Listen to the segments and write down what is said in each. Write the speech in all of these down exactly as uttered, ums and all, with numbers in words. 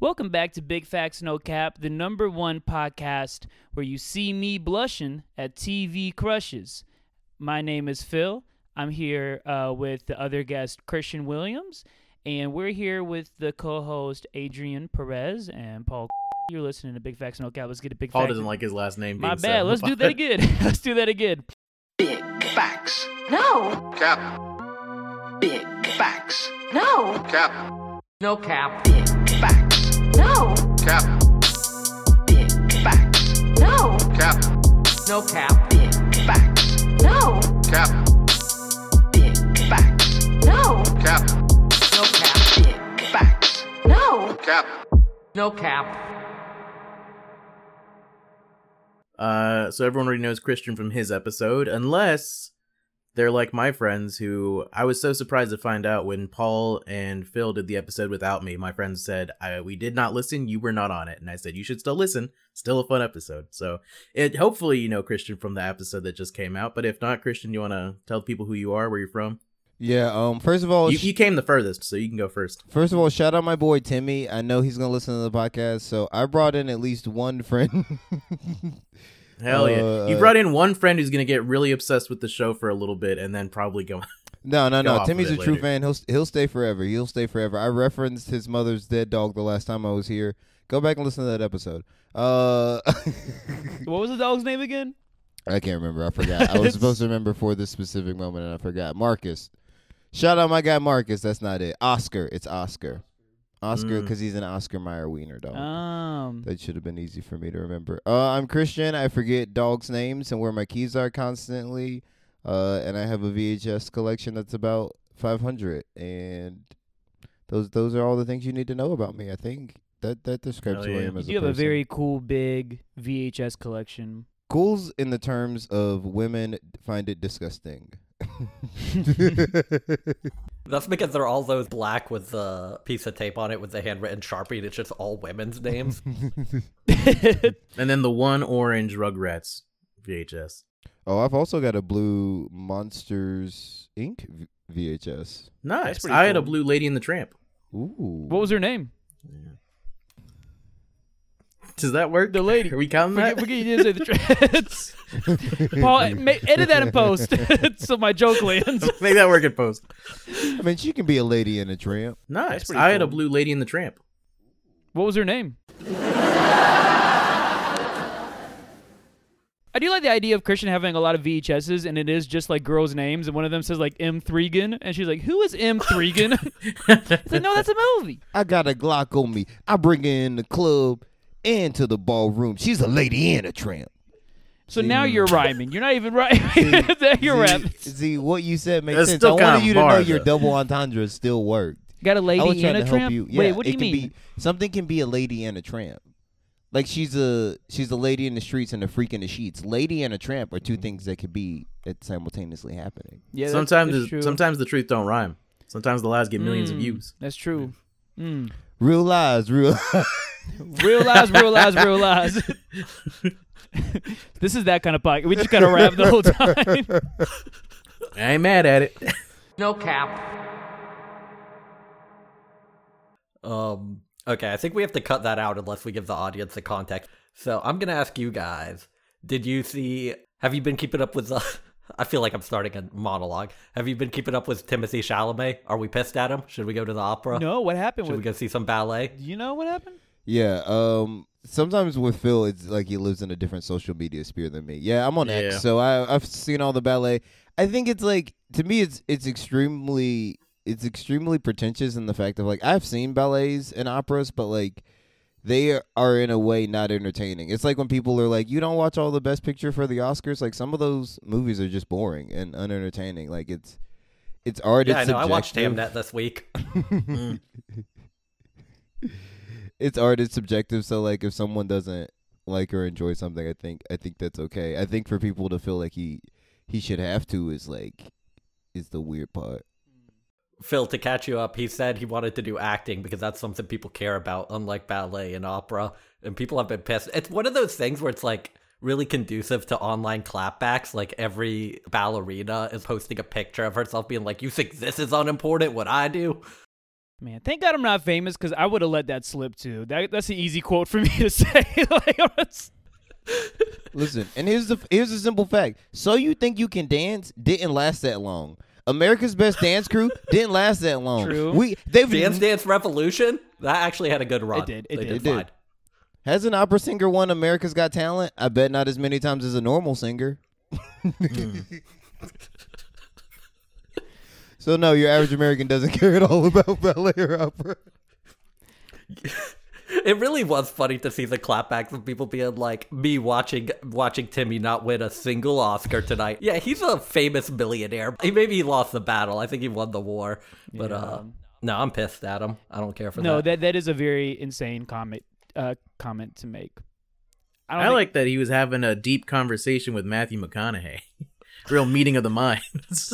Welcome back to Big Facts No Cap, the number one podcast where you see me blushing at T V crushes. My name is Phil. I'm here uh, with the other guest, Christian Williams, and we're here with the co-host, Adrian Perez and Paul. You're listening to Big Facts No Cap. Let's get a Big Paul Facts. doesn't like his last name being My said. bad. Let's do that again. Let's do that again. Big facts. No. Cap. Big facts. No. Cap. No cap. Big facts. No. Cap. Big facts. No. Cap. No cap. Big facts. No. Cap. Big facts. No. Cap. No cap. Big facts. No. Cap. No cap. Uh, so everyone already knows Christian from his episode, unless they're like my friends who I was so surprised to find out when Paul and Phil did the episode without me. My friends said, I, we did not listen. You were not on it. And I said, you should still listen. Still a fun episode. So it hopefully you know Christian from the episode that just came out. But if not, Christian, you want to tell people who you are, where you're from? Yeah, um, first of all, You, sh- you came the furthest, so you can go first. first of all, shout out my boy Timmy. I know he's gonna listen to the podcast, so I brought in at least one friend. Hell yeah. Uh, You brought in one friend who's going to get really obsessed with the show for a little bit and then probably go... no, no, Go no. off Timmy's a of it true later. fan. He'll he'll stay forever. He'll stay forever. I referenced his mother's dead dog the last time I was here. Go back and listen to that episode. Uh, What was the dog's name again? I can't remember. I forgot. I was supposed to remember for this specific moment, and I forgot. Marcus. Shout out my guy Marcus. That's not it. Oscar. It's Oscar. Oscar, Mm. because he's an Oscar Mayer wiener dog. Um, That should have been easy for me to remember. Uh, I'm Christian. I forget dogs' names and where my keys are constantly. Uh, and I have a V H S collection that's about five hundred. And those those are all the things you need to know about me. I think that that describes Hell who I yeah. am as you a have a person. very cool, big V H S collection. Cool's in the terms of women find it disgusting. That's because they're all those black with the piece of tape on it with the handwritten Sharpie, and it's just all women's names. And then the one orange Rugrats V H S. Oh, I've also got a blue Monsters Incorporated v- V H S. Nice. pretty I had a cool. blue Lady and the Tramp. Ooh. What was her name? Does that work? The lady. Are we counting Forget, that? forget you didn't say the trans. Paul, ma- edit that in post so my joke lands. Make that work in post. I mean, she can be a lady and a tramp. Nice. pretty I had a cool. blue Lady and the Tramp. What was her name? I do like the idea of Christian having a lot of V H S's, and it is just like girls' names, and one of them says like M. Thregan, and she's like, "Who is M. Thregan?" It's like, no, that's a movie. I got a Glock on me. I bring her in the club and to the ballroom. She's a lady and a tramp. So now you're rhyming. You're not even rhyming. Now you're see, rapping. see, what you said makes That's sense. still I kinda wanted you to know bar, your though. double entendre still worked. Got a I was lady trying and a to help tramp. you. Yeah, Wait, what do it you can mean? Be, something can be a lady and a tramp. Like she's a she's a lady in the streets and a freak in the sheets. Lady and a tramp are two things that could be at simultaneously happening. Yeah, that's- sometimes, that's the, true. sometimes the truth don't rhyme. Sometimes the lies get millions of Mm, views. That's true. Mm. Real lies, real. Real lies, real lies, real lies. This is that kind of podcast. We just gotta rap the whole time. I ain't mad at it. No cap. Um, okay, I think we have to cut that out unless we give the audience the context. So I'm gonna ask you guys: did you see? Have you been keeping up with the? I feel like I'm starting a monologue. Have you been keeping up with Timothée Chalamet? Are we pissed at him? Should we go to the opera? No, what happened Should we with? go see some ballet? Do you know what happened? Yeah. Um. Sometimes with Phil, it's like he lives in a different social media sphere than me. Yeah, I'm on Yeah. X, so I I've seen all the ballet. I think it's like to me, it's it's extremely it's extremely pretentious in the fact of like I've seen ballets and operas, but like they are, are in a way not entertaining. It's like when people are like, you don't watch all the Best Picture for the Oscars. Like some of those movies are just boring and unentertaining. Like it's it's art. Yeah, I it's know. I watched subjective. Hamnet this week. It's art, it's subjective, so like if someone doesn't like or enjoy something, I think I think that's okay. I think for people to feel like he he should have to is like is the weird part. Phil, to catch you up, he said he wanted to do acting because that's something people care about, unlike ballet and opera. And people have been pissed. It's one of those things where it's like really conducive to online clapbacks. Like every ballerina is posting a picture of herself being like, you think this is unimportant, what I do? Man, thank God I'm not famous because I would have let that slip too. That that's an easy quote for me to say. Like, it's- Listen, and here's the here's a simple fact. So You Think You Can Dance didn't last that long. America's Best Dance Crew didn't last that long. True. We they've Dance Dance Revolution, that actually had a good run. It did, it They did. It did. fine. Has an opera singer won America's Got Talent? I bet not as many times as a normal singer. So no, your average American doesn't care at all about ballet or opera. It really was funny to see the clapbacks of people being like, me watching watching Timmy not win a single Oscar tonight. Yeah, he's a famous billionaire. He maybe he lost the battle. I think he won the war. But uh, no, I'm pissed at him. I don't care for no, that. that that is a very insane comment uh, comment to make. I, don't I think- like that he was having a deep conversation with Matthew McConaughey. Real meeting of the minds.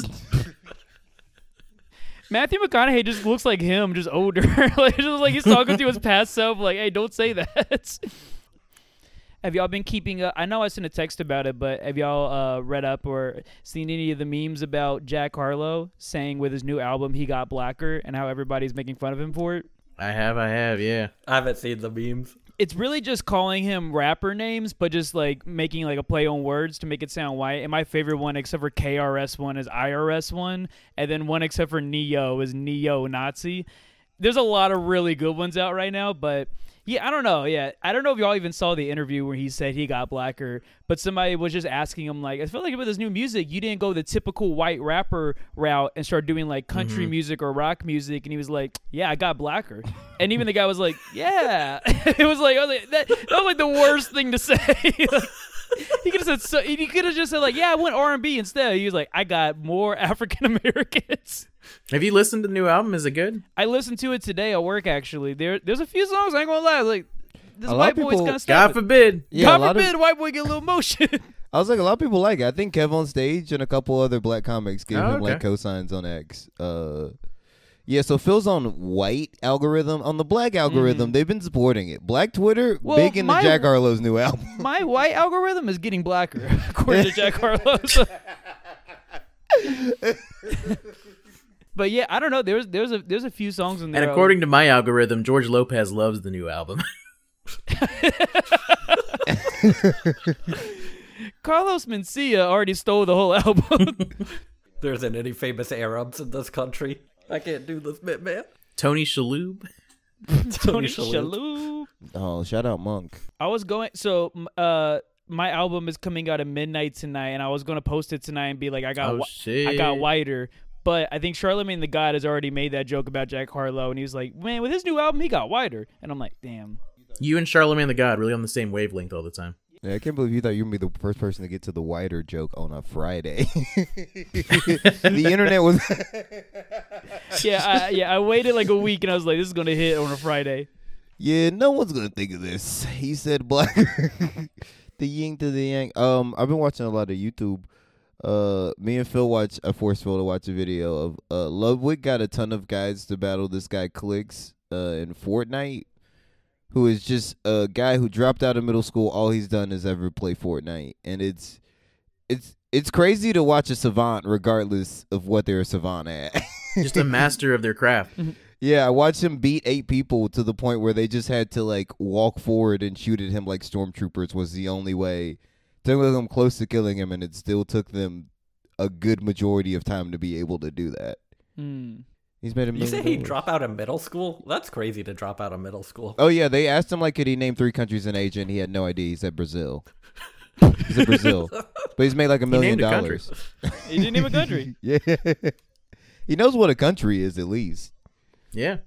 Matthew McConaughey just looks like him, just older. Like, just like he's talking to his past self. Like, hey, don't say that. Have y'all been keeping up? I know I sent a text about it, but have y'all uh, read up or seen any of the memes about Jack Harlow saying with his new album he got blacker and how everybody's making fun of him for it? I have, I have, yeah. I haven't seen the memes. It's really just calling him rapper names, but just like making like a play on words to make it sound white. And my favorite one, except for K R S one, is I R S one, and then one except for Neo is Neo Nazi. There's a lot of really good ones out right now, but yeah, I don't know. Yeah, I don't know if y'all even saw the interview where he said he got blacker, but somebody was just asking him like, I feel like with this new music, you didn't go the typical white rapper route and start doing like country Mm-hmm. music or rock music, and he was like, yeah, I got blacker. And even the guy was like, yeah. It was like, I was like that, that was like the worst thing to say. Like, he could have said so, he could have just said like, yeah, I went R and B instead. He was like, I got more African Americans. Have you listened to the new album? Is it good? I listened to it today at work. Actually, there there's a few songs I ain't gonna lie. Like this A lot white of boy's people- kind of God stuff. forbid. Yeah, a God lot of- forbid, white boy get a little motion. I was like, a lot of people like it. I think Kev on Stage and a couple other black comics gave Oh, him like okay. cosigns on X. Uh, yeah, so Phil's on white algorithm. On the black algorithm, they've been supporting it. Black Twitter, Well, big into my- Jack Harlow's new album. My white algorithm is getting blacker, according to Jack Harlow. So- But yeah, I don't know. There's there's a there's a few songs in there. And according to my algorithm, George Lopez loves the new album. Carlos Mencia already stole the whole album. There isn't any famous Arabs in this country. I can't do this bit, man. Tony Shalhoub. Tony Shalhoub. Shalhoub. Oh, shout out Monk. I was going so m- uh my album is coming out at midnight tonight, and I was gonna post it tonight and be like, I got Oh, wh- shit. I got whiter. But I think Charlamagne the God has already made that joke about Jack Harlow, and he was like, man, with his new album, he got whiter. And I'm like, damn. You and Charlamagne the God really on the same wavelength all the time. Yeah, I can't believe you thought you were going to be the first person to get to the wider joke on a Friday. The internet was... Yeah, I, yeah. I waited like a week, and I was like, this is gonna hit on a Friday. Yeah, no one's gonna think of this. He said black. The yin to the yang. Um, I've been watching a lot of YouTube. Uh, me and Phil watch. I forced Phil to watch a video of uh Ludwig got a ton of guys to battle this guy Clicks uh in Fortnite, who is just a guy who dropped out of middle school. All he's done is ever play Fortnite, and it's it's it's crazy to watch a savant regardless of what they're a savant at. Just a master of their craft. Yeah, I watched him beat eight people to the point where they just had to like walk forward and shoot at him like stormtroopers was the only way. Took them close to killing him, and it still took them a good majority of time to be able to do that. Hmm. He's made a You million say he dollars. drop out of middle school? That's crazy to drop out of middle school. Oh yeah, they asked him like could he name three countries in Asia, and he had no idea. He said Brazil. He said Brazil, but he's made like a million named a country. dollars. He didn't even country. Yeah, he knows what a country is at least. Yeah.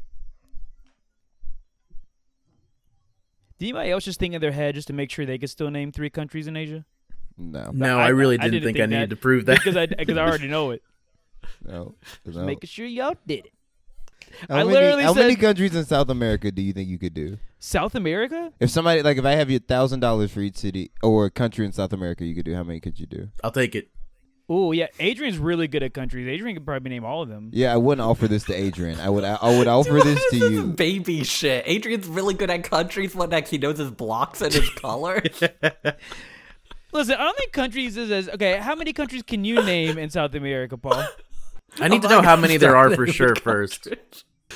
Did anybody else just think in their head just to make sure they could still name three countries in Asia? No, No, I- I, really I didn't, didn't think, think I needed that. to prove that. Because I because I already know it. no, Just no. making sure y'all did it. How I many, literally how many said- countries in South America do you think you could do? South America? If somebody like if I have you a thousand dollars for each city or country in South America, you could do. How many could you do? I'll take it. Oh yeah, Adrian's really good at countries. Adrian could probably name all of them. Yeah, I wouldn't offer this to Adrian. I would. I, I would offer Dude, this what to is this you. baby shit? Adrian's really good at countries. What next? He knows his blocks and his colors. Listen, I don't think countries is as okay. How many countries can you name in South America, Paul? I need Oh to know my how gosh, many there are stop for naming sure countries. first.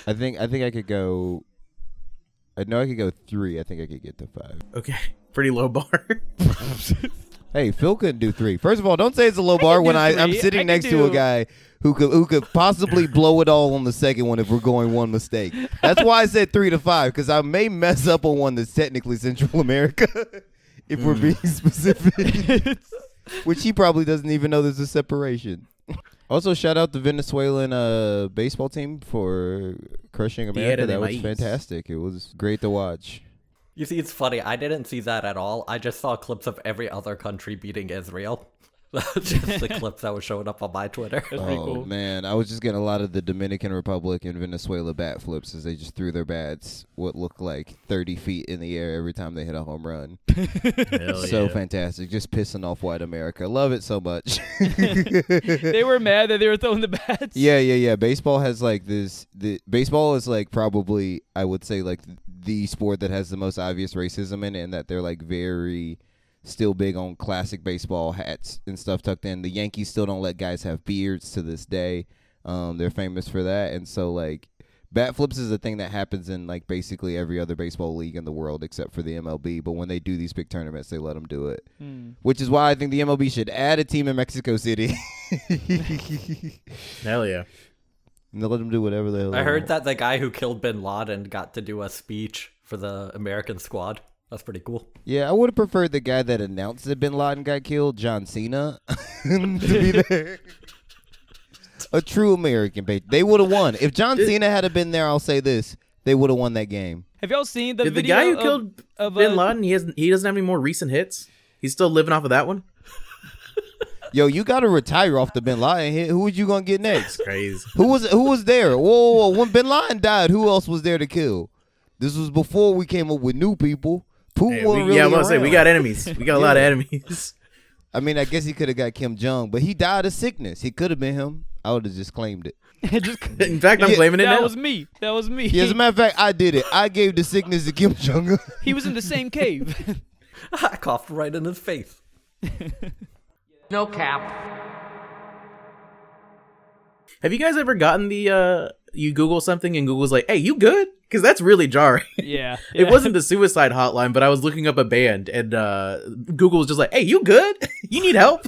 I think I think I could go. I know I could go three. I think I could get to five. Okay, pretty low bar. Hey, Phil couldn't do three. First of all, don't say it's a low bar can when do I, I'm three. sitting I can next to do- a guy who could who could possibly blow it all on the second one if we're going one mistake. That's why I said three to five, because I may mess up on one that's technically Central America, if we're being specific. Which he probably doesn't even know there's a separation. Also, shout out the Venezuelan uh, baseball team for crushing America. de That was Maíz. fantastic. It was great to watch. You see, it's funny. I didn't see that at all. I just saw clips of every other country beating Israel. Just the clips that were showing up on my Twitter. That's pretty Oh cool. man, I was just getting a lot of the Dominican Republic and Venezuela bat flips as they just threw their bats what looked like thirty feet in the air every time they hit a home run. Hell So yeah. fantastic, just pissing off white America. Love it so much. They were mad that they were throwing the bats. Yeah, yeah, yeah. Baseball has like this. The baseball is like probably I would say like the sport that has the most obvious racism in it, and that they're like very still big on classic baseball hats and stuff tucked in. The Yankees still don't let guys have beards to this day. Um, they're famous for that, and so like bat flips is a thing that happens in like basically every other baseball league in the world except for the M L B. But when they do these big tournaments, they let them do it, Hmm. which is why I think the M L B should add a team in Mexico City. Hell yeah. And they'll let them do whatever the hell I they heard want. that the guy who killed Bin Laden got to do a speech for the American squad. That's pretty cool. Yeah, I would have preferred the guy that announced that Bin Laden got killed, John Cena, to be there. A true American, baby. They would have won. If John Cena had been there, I'll say this: they would have won that game. Have y'all seen the Did the video guy who of- killed of, Bin uh, Laden? He hasn't. He doesn't have any more recent hits. He's still living off of that one. Yo, you got to retire off the Bin Laden hit. Who was you gonna get next? Crazy. Who was who was there? Whoa, whoa, whoa, when Bin Laden died, who else was there to kill? This was before we came up with new people. Putin Hey, wasn't we, really yeah, I'm gonna say we around. got enemies. We got a lot of enemies. I mean, I guess he could have got Kim Jong, but he died of sickness. He could have been him. I would have just claimed it. Just, In fact, I'm Yeah, claiming it that now. was me. That was me. Yeah, as a matter of fact, I did it. I gave the sickness to Kim Jong Un. He was in the same cave. I coughed right in his face. No cap. Have you guys ever gotten the uh you Google something and Google's like, "Hey, you good?" Because that's really jarring. Yeah. It yeah. wasn't the suicide hotline, but I was looking up a band and uh Google was just like, "Hey, you good? You need help?"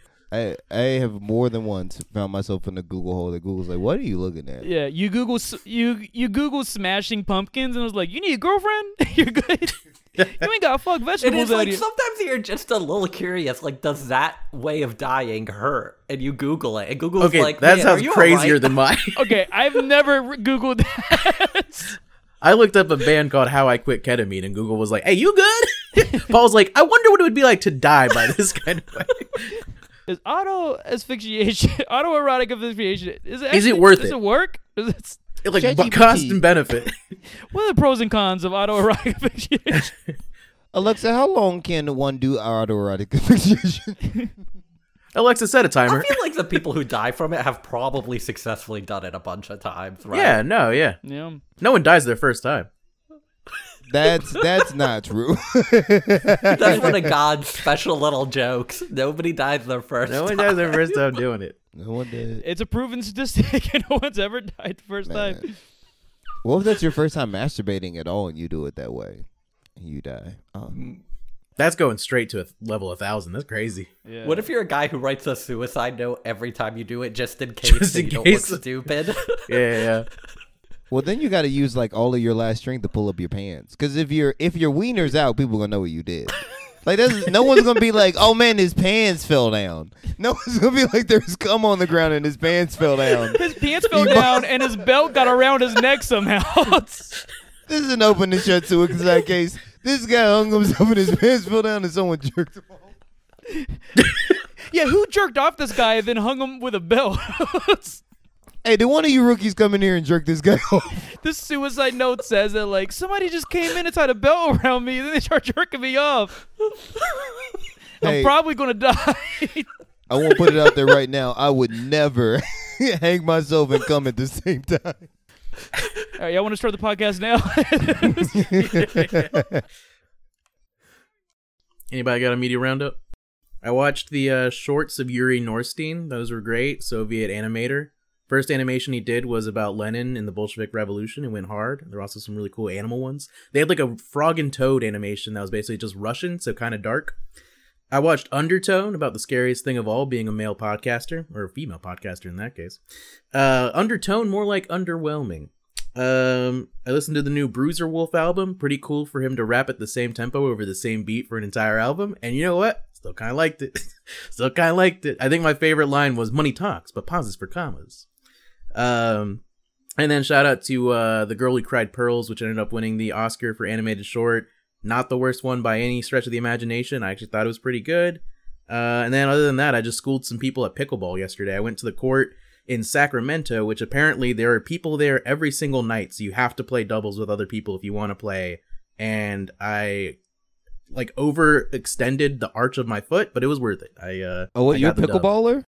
I I have more than once found myself in the Google hole that Google's like, "What are you looking at?" Yeah, you Google s- you you Google smashing pumpkins and it was like, you need a girlfriend? You're good. You ain't got fuck It vegetables is out like here. sometimes you're just a little curious. Like, does that way of dying hurt? And you Google it, and Google's Okay, like, that "Man, sounds are you crazier alright?" than mine. Okay, I've never re- Googled that. I looked up a band called How I Quit Ketamine, and Google was like, "Hey, you good?" Paul's like, "I wonder what it would be like to die by this kind of way." Is auto asphyxiation, autoerotic asphyxiation, is it, Is it actually- worth does it? it work? Is it, Like ChatGPT. but cost and benefit. what are the pros and cons of autoerotic asphyxiation? Alexa, how long can one do autoerotic asphyxiation? Alexa, set a I timer. feel like the people who die from it have probably successfully done it a bunch of times, right? Yeah, no, yeah. Yeah. No one dies their first time. That's that's not true. That's one of God's special little jokes. Nobody dies their first No one time. dies their first time doing it. No one did. It's a proven statistic and no one's ever died the first time. Man. What if that's your first time masturbating at all and you do it that way? You die. Oh. That's going straight to a level a thousand. That's crazy. Yeah. What if you're a guy who writes a suicide note every time you do it, just in case Just so in you don't case. look stupid? Yeah, yeah, yeah. Well, then you got to use like all of your last strength to pull up your pants. Because if your if your wiener's out, people gonna know what you did. Like that's, no one's gonna be like, "Oh man, his pants fell down." No one's gonna be like, "There's cum on the ground and his pants fell down." His pants fell You down and his belt got around his neck somehow. This is an open and shut suicide case. This guy hung himself and his pants fell down and someone jerked him off. Yeah, who jerked off this guy and then hung him with a belt? Hey, did one of you rookies come in here and jerk this guy off? This suicide note says that like somebody just came in and tied a belt around me and then they start jerking me off. Hey, I'm probably gonna die. I won't put it out there right now. I would never hang myself and come at the same time. All right, y'all want to start the podcast now? Anybody got a media roundup? I watched the uh, shorts of Yuri Norstein. Those were great. Soviet animator. First animation he did was about Lenin and the Bolshevik Revolution. It went hard. There were also some really cool animal ones. They had like a frog and toad animation that was basically just Russian, so kind of dark. I watched Undertone, about the scariest thing of all, being a male podcaster, or a female podcaster in that case. Uh, Undertone, more like underwhelming. Um, I listened to the new Bruiser Wolf album. Pretty cool for him to rap at the same tempo over the same beat for an entire album. And you know what? Still kind of liked it. Still kind of liked it. I think my favorite line was "Money talks, but pauses for commas." Um, and then shout out to uh, The Girl Who Cried Pearls, which ended up winning the Oscar for animated short. Not the worst one by any stretch of the imagination. I actually thought it was pretty good. Uh, and then other than that, I just schooled some people at pickleball yesterday. I went to the court in Sacramento, which apparently there are people there every single night. So you have to play doubles with other people if you want to play. And I like overextended the arch of my foot, but it was worth it. I uh, Oh, what, I you're a got the dub. pickleballer?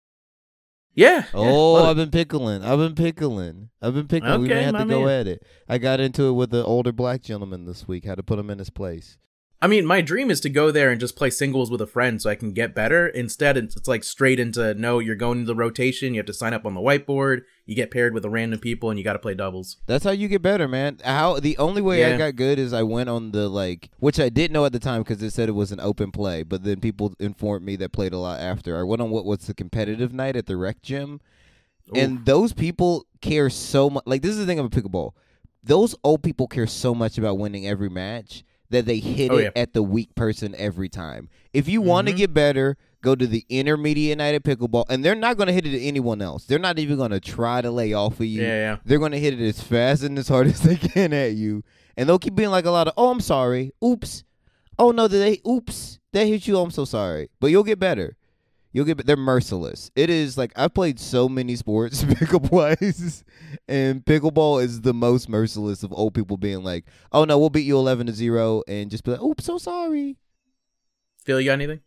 Yeah. Oh, yeah, I've been pickling. I've been pickling. I've been pickling. we Okay, may have my to go man. at it. I got into it with the older black gentleman this week. Had to put him in his place. I mean, my dream is to go there and just play singles with a friend so I can get better. Instead, it's, it's like straight into, no, you're going to the rotation. You have to sign up on the whiteboard. You get paired with a random people and you got to play doubles. That's how you get better, man. How the only way I Yeah. got good is I went on the like, which I didn't know at the time because it said it was an open play, but then people informed me that played a lot after. I went on what was the competitive night at the rec gym, and those people care so much. Like, this is the thing about pickleball. Those old people care so much about winning every match that they hit Oh, it yeah. at the weak person every time. If you want to Mhm. get better, go to the intermediate night at pickleball, and they're not going to hit it at anyone else. They're not even going to try to lay off of you. Yeah, yeah. They're going to hit it as fast and as hard as they can at you. And they'll keep being like a lot of, oh, I'm sorry. Oops. Oh, no, did they? Oops. They hit you. I'm so sorry. But you'll get better. You'll get. They're merciless. It is like I've played so many sports pickleball-wise, and pickleball is the most merciless of old people being like, "Oh no, we'll beat you eleven to zero," and just be like, "Oops, so sorry." Phil, you got anything?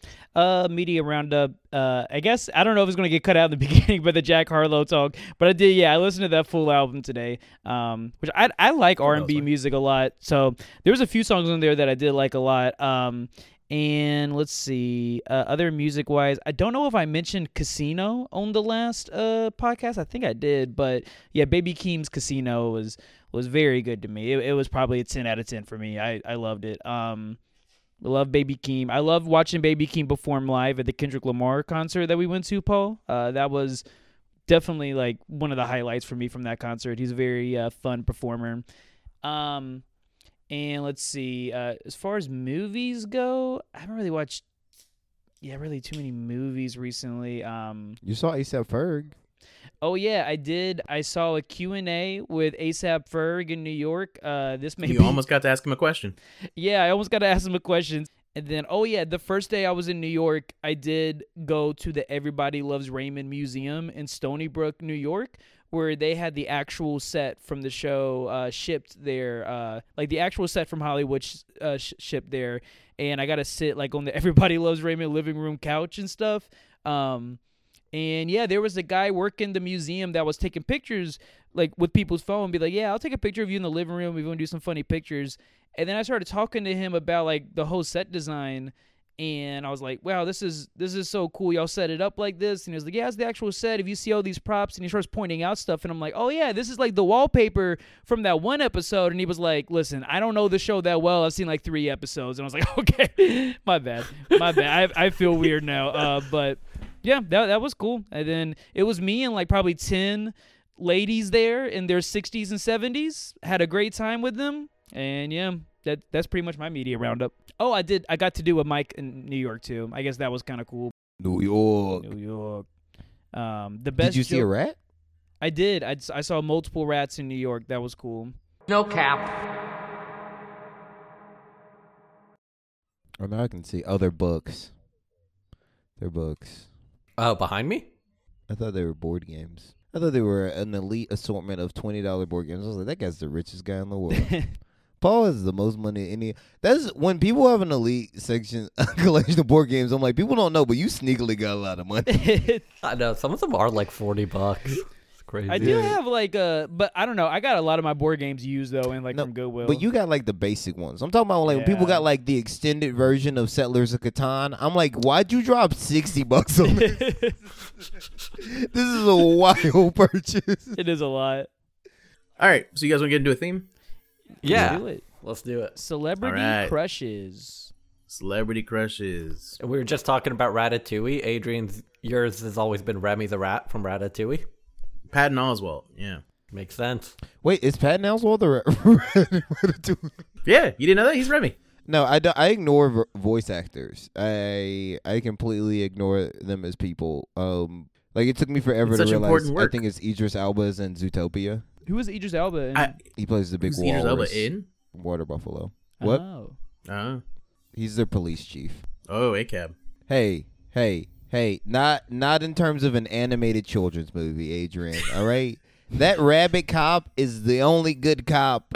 Uh, media roundup. Uh, I guess I don't know if it's gonna get cut out in the beginning, but the Jack Harlow talk. But I did, yeah. I listened to that full album today. Um, which I I like R and B fine. music a lot. So there was a few songs on there that I did like a lot. Um, and let's see, uh, other music wise, I don't know if I mentioned Casino on the last uh podcast. I think I did, but yeah, Baby Keem's Casino was was very good to me. It, it was probably a ten out of ten for me. I I loved it. Um. I love Baby Keem. I love watching Baby Keem perform live at the Kendrick Lamar concert that we went to, Paul. Uh, that was definitely like one of the highlights for me from that concert. He's a very uh, fun performer. Um, and let's see. Uh, as far as movies go, I haven't really watched, yeah, really too many movies recently. Um, You saw ASAP Ferg. oh yeah, I did. I saw a Q and A with ASAP Ferg in New York. Uh, this may You be almost got to ask him a question. Yeah, I almost got to ask him a question. And then, oh yeah, the first day I was in New York, I did go to the Everybody Loves Raymond Museum in Stony Brook, New York, where they had the actual set from the show uh, shipped there, uh, like the actual set from Hollywood sh- uh, sh- shipped there. And I got to sit like on the Everybody Loves Raymond living room couch and stuff. Um, and yeah, there was a guy working the museum that was taking pictures like with people's phone, be like, yeah, I'll take a picture of you in the living room. We want to do some funny pictures. And then I started talking to him about like the whole set design, and I was like, wow, this is this is so cool. Y'all set it up like this. And he was like, yeah, it's the actual set. If you see all these props, and he starts pointing out stuff, and I'm like, oh yeah, this is like the wallpaper from that one episode. And he was like, listen, I don't know the show that well. I've seen like three episodes. And I was like, okay, my bad, my bad. I I feel weird now. Uh, but yeah, that that was cool. And then it was me and like probably ten ladies there in their sixties and seventies. Had a great time with them. And yeah, that that's pretty much my media roundup. Oh, I did. I got to do a mic in New York too. I guess that was kind of cool. New York. New York. Um, the best. Did you see a joke- rat? I did. I, I saw multiple rats in New York. That was cool. No cap. Or now I can see. Oh, they're books. They're books. Oh, behind me? I thought they were board games. I thought they were an elite assortment of twenty dollar board games. I was like, that guy's the richest guy in the world. Paul has the most money in any. That's when people have an elite section collection of board games. I'm like, people don't know, but you sneakily got a lot of money. I know some of them are like forty bucks. Crazy. I do Yeah. have like a, but I don't know. I got a lot of my board games used though, in like No, from Goodwill. But you got like the basic ones. I'm talking about like when people Yeah. got like the extended version of Settlers of Catan. I'm like, why'd you drop sixty bucks on this? This is a wild purchase. It is a lot. All right, so you guys want to get into a theme? Yeah. Let's do it. Let's do it. Celebrity All right. crushes. Celebrity crushes. We were just talking about Ratatouille. Adrian's, yours has always been Remy the Rat from Ratatouille. Patton Oswalt. Yeah. Makes sense. Wait, is Patton Oswalt the Yeah, you didn't know that? He's Remy. No, I, don't, I ignore vo- voice actors. I I completely ignore them as people. Um, like it took me forever It's to such realize. important I work. think it's Idris Elba's in Zootopia. Who was Idris Elba? In? I, He plays the big who's Idris walrus. Elba in? Water buffalo. What? Oh. Uh, He's their police chief. oh, A C A B. Hey, hey, hey! Not not in terms of an animated children's movie, Adrian. All right, that rabbit cop is the only good cop.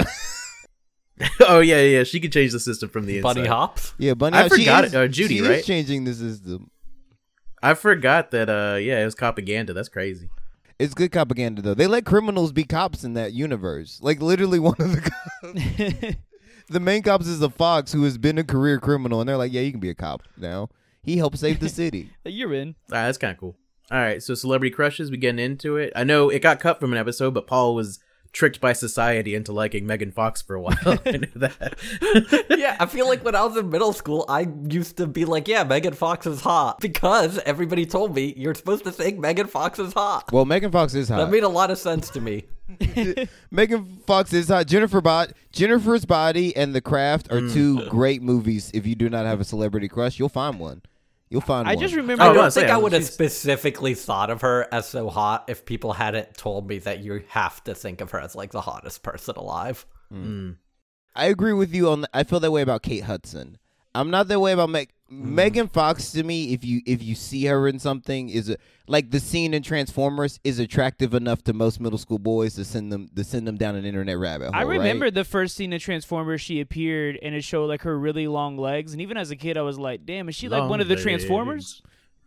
Oh, yeah, yeah. She could change the system from the inside. Bunny Hops. Yeah, Bunny. I Hop, she forgot is- it. Uh, Judy, she right? is changing the system. I forgot that, uh, yeah, it was propaganda. That's crazy. It's good propaganda though. They let criminals be cops in that universe. Like literally, one of the cops, the main cops is a fox who has been a career criminal, and they're like, "Yeah, you can be a cop now." He helped save the city. You're in. All right, that's kind of cool. All right, so celebrity crushes, we getting into it. I know it got cut from an episode, but Paul was tricked by society into liking Megan Fox for a while. I knew that. Yeah, I feel like when I was in middle school, I used to be like, yeah, Megan Fox is hot. Because everybody told me you're supposed to think Megan Fox is hot. Well, Megan Fox is hot. That made a lot of sense to me. Megan Fox is hot. Jennifer Bot, Jennifer's Body, and The Craft are two great movies. If you do not have a celebrity crush, you'll find one. You'll find I one. just remember. Oh, I I don't was think saying, I would have she's- specifically thought of her as so hot if people hadn't told me that you have to think of her as like the hottest person alive. I agree with you on. The, I feel that way about Kate Hudson. I'm not that way about Meg. Megan Fox to me, if you if you see her in something, is a, like the scene in Transformers is attractive enough to most middle school boys to send them to send them down an internet rabbit hole. I remember right? the first scene in Transformers. She appeared, and it showed like her really long legs. And even as a kid, I was like, "Damn, is she like Long one of the legs. Transformers?"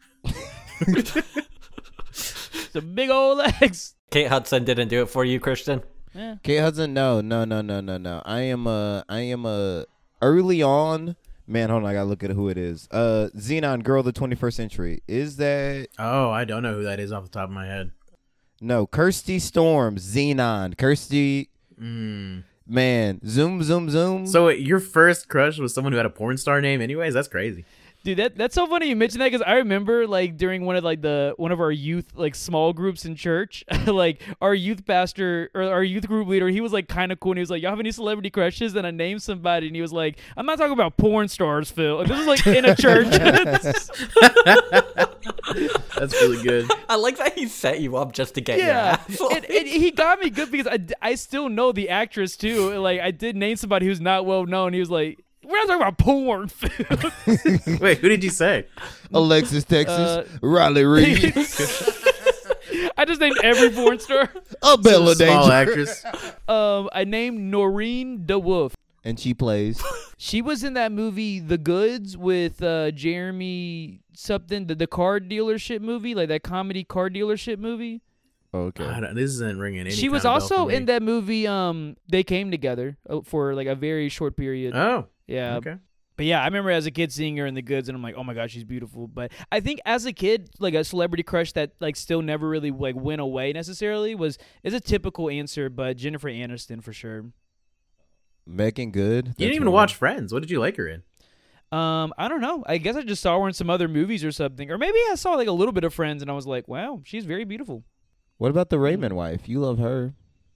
The big old legs. Kate Hudson didn't do it for you, Christian? Yeah. Kate Hudson. No, no, no, no, no, no. I am a. I am a. Early on, man. Hold on, I gotta look at who it is. Uh, Xenon, Girl of the twenty-first Century. Is that Oh, I don't know who that is off the top of my head. no? Kirsty Storm, Xenon, Kirsty. Mm. Man, zoom, zoom, zoom. So wait, your first crush was someone who had a porn star name anyways? That's crazy. Dude, that that's so funny you mentioned that because I remember like during one of like the one of our youth like small groups in church, like our youth pastor or our youth group leader, he was like kind of cool and he was like, "Y'all have any celebrity crushes?" And I named somebody and he was like, "I'm not talking about porn stars, Phil." Like, this is like in a church. That's really good. I like that he set you up just to get Yeah, your ass. and, and he got me good because I, I still know the actress too. Like I did name somebody who's not well known. He was like, "We're not talking about porn." Phil." Wait, who did you say? Alexis, Texas, Uh, Riley Reid, I just named every porn star. a Bella Small Danger, actress. Um, I named Noreen DeWolf. and she plays. She was in that movie The Goods with uh, Jeremy something, the, the car dealership movie, like that comedy car dealership movie. Okay, I don't- this isn't ringing any She was kind of bell also for me. in that movie. Um, They Came Together uh, for like a very short period. Oh, yeah, okay. but yeah, I remember as a kid seeing her in The Goods, and I'm like, oh my god, she's beautiful. But I think as a kid, like a celebrity crush that like still never really like went away necessarily was is a typical answer, but Jennifer Aniston for sure. Megan Good. You That's didn't even one. watch Friends. What did you like her in? Um, I don't know. I guess I just saw her in some other movies or something, or maybe I saw like a little bit of Friends, and I was like, wow, she's very beautiful. What about the Raymond wife? You love her.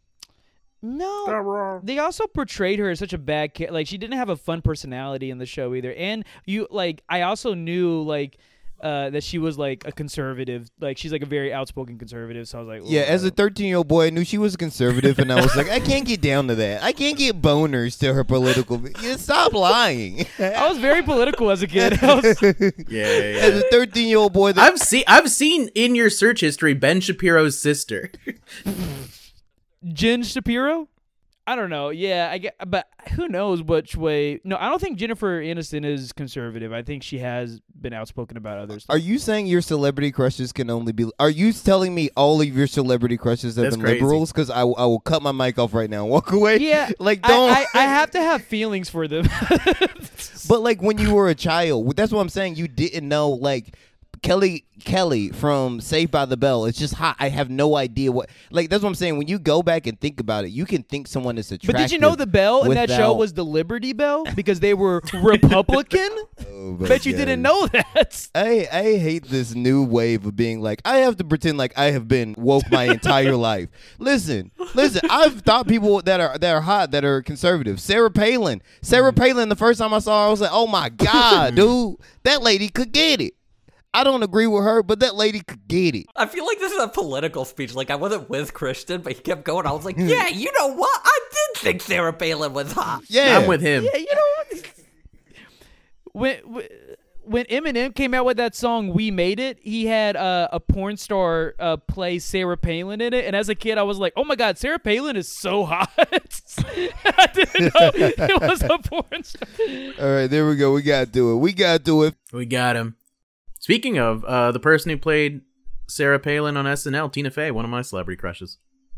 No, they also portrayed her as such a bad kid. Like she didn't have a fun personality in the show either. And you like, I also knew like uh, that she was like a conservative. Like she's like a very outspoken conservative. So I was like, Yeah, as a "Ooh." thirteen-year-old boy, I knew she was conservative, and I was like, I can't get down to that. I can't get boners to her political. Yeah, stop lying. I was very political as a kid. I was, Yeah, yeah, As a thirteen-year-old boy, that I've seen I've seen in your search history Ben Shapiro's sister. Jen Shapiro. I don't know. Yeah, I get, but who knows which way? No, I don't think Jennifer Aniston is conservative. I think she has been outspoken about others. Are you saying your celebrity crushes can only be? Are you telling me all of your celebrity crushes have That's been crazy. liberals? Because I, will- I will cut my mic off right now and walk away. Yeah, like I, don't. I, I have to have feelings for them. But like when you were a child, that's what I'm saying. You didn't know like. Kelly Kelly from Saved by the Bell. It's just hot. I have no idea what. Like that's what I'm saying. When you go back and think about it, you can think someone is attractive. But did you know the bell in that show without- was the Liberty Bell because they were Republican? Oh, my Bet you God. didn't know that. I I hate this new wave of being like I have to pretend like I have been woke my entire life. Listen, listen. I've thought people that are that are hot that are conservative. Sarah Palin. Sarah Palin. The first time I saw her, I was like, oh my God, dude, that lady could get it. I don't agree with her, but that lady could get it. I feel like this is a political speech. Like, I wasn't with Christian, but he kept going. I was like, yeah, you know what? I did think Sarah Palin was hot. Yeah, I'm with him. Yeah, you know what? When when Eminem came out with that song "We Made It," he had uh, a porn star uh, play Sarah Palin in it, and as a kid, I was like, "Oh my God, Sarah Palin is so hot!" I didn't know it was a porn star. All right, there we go. We got to do it. We got to do it. We got him. Speaking of, uh, the person who played Sarah Palin on S N L, Tina Fey, one of my celebrity crushes.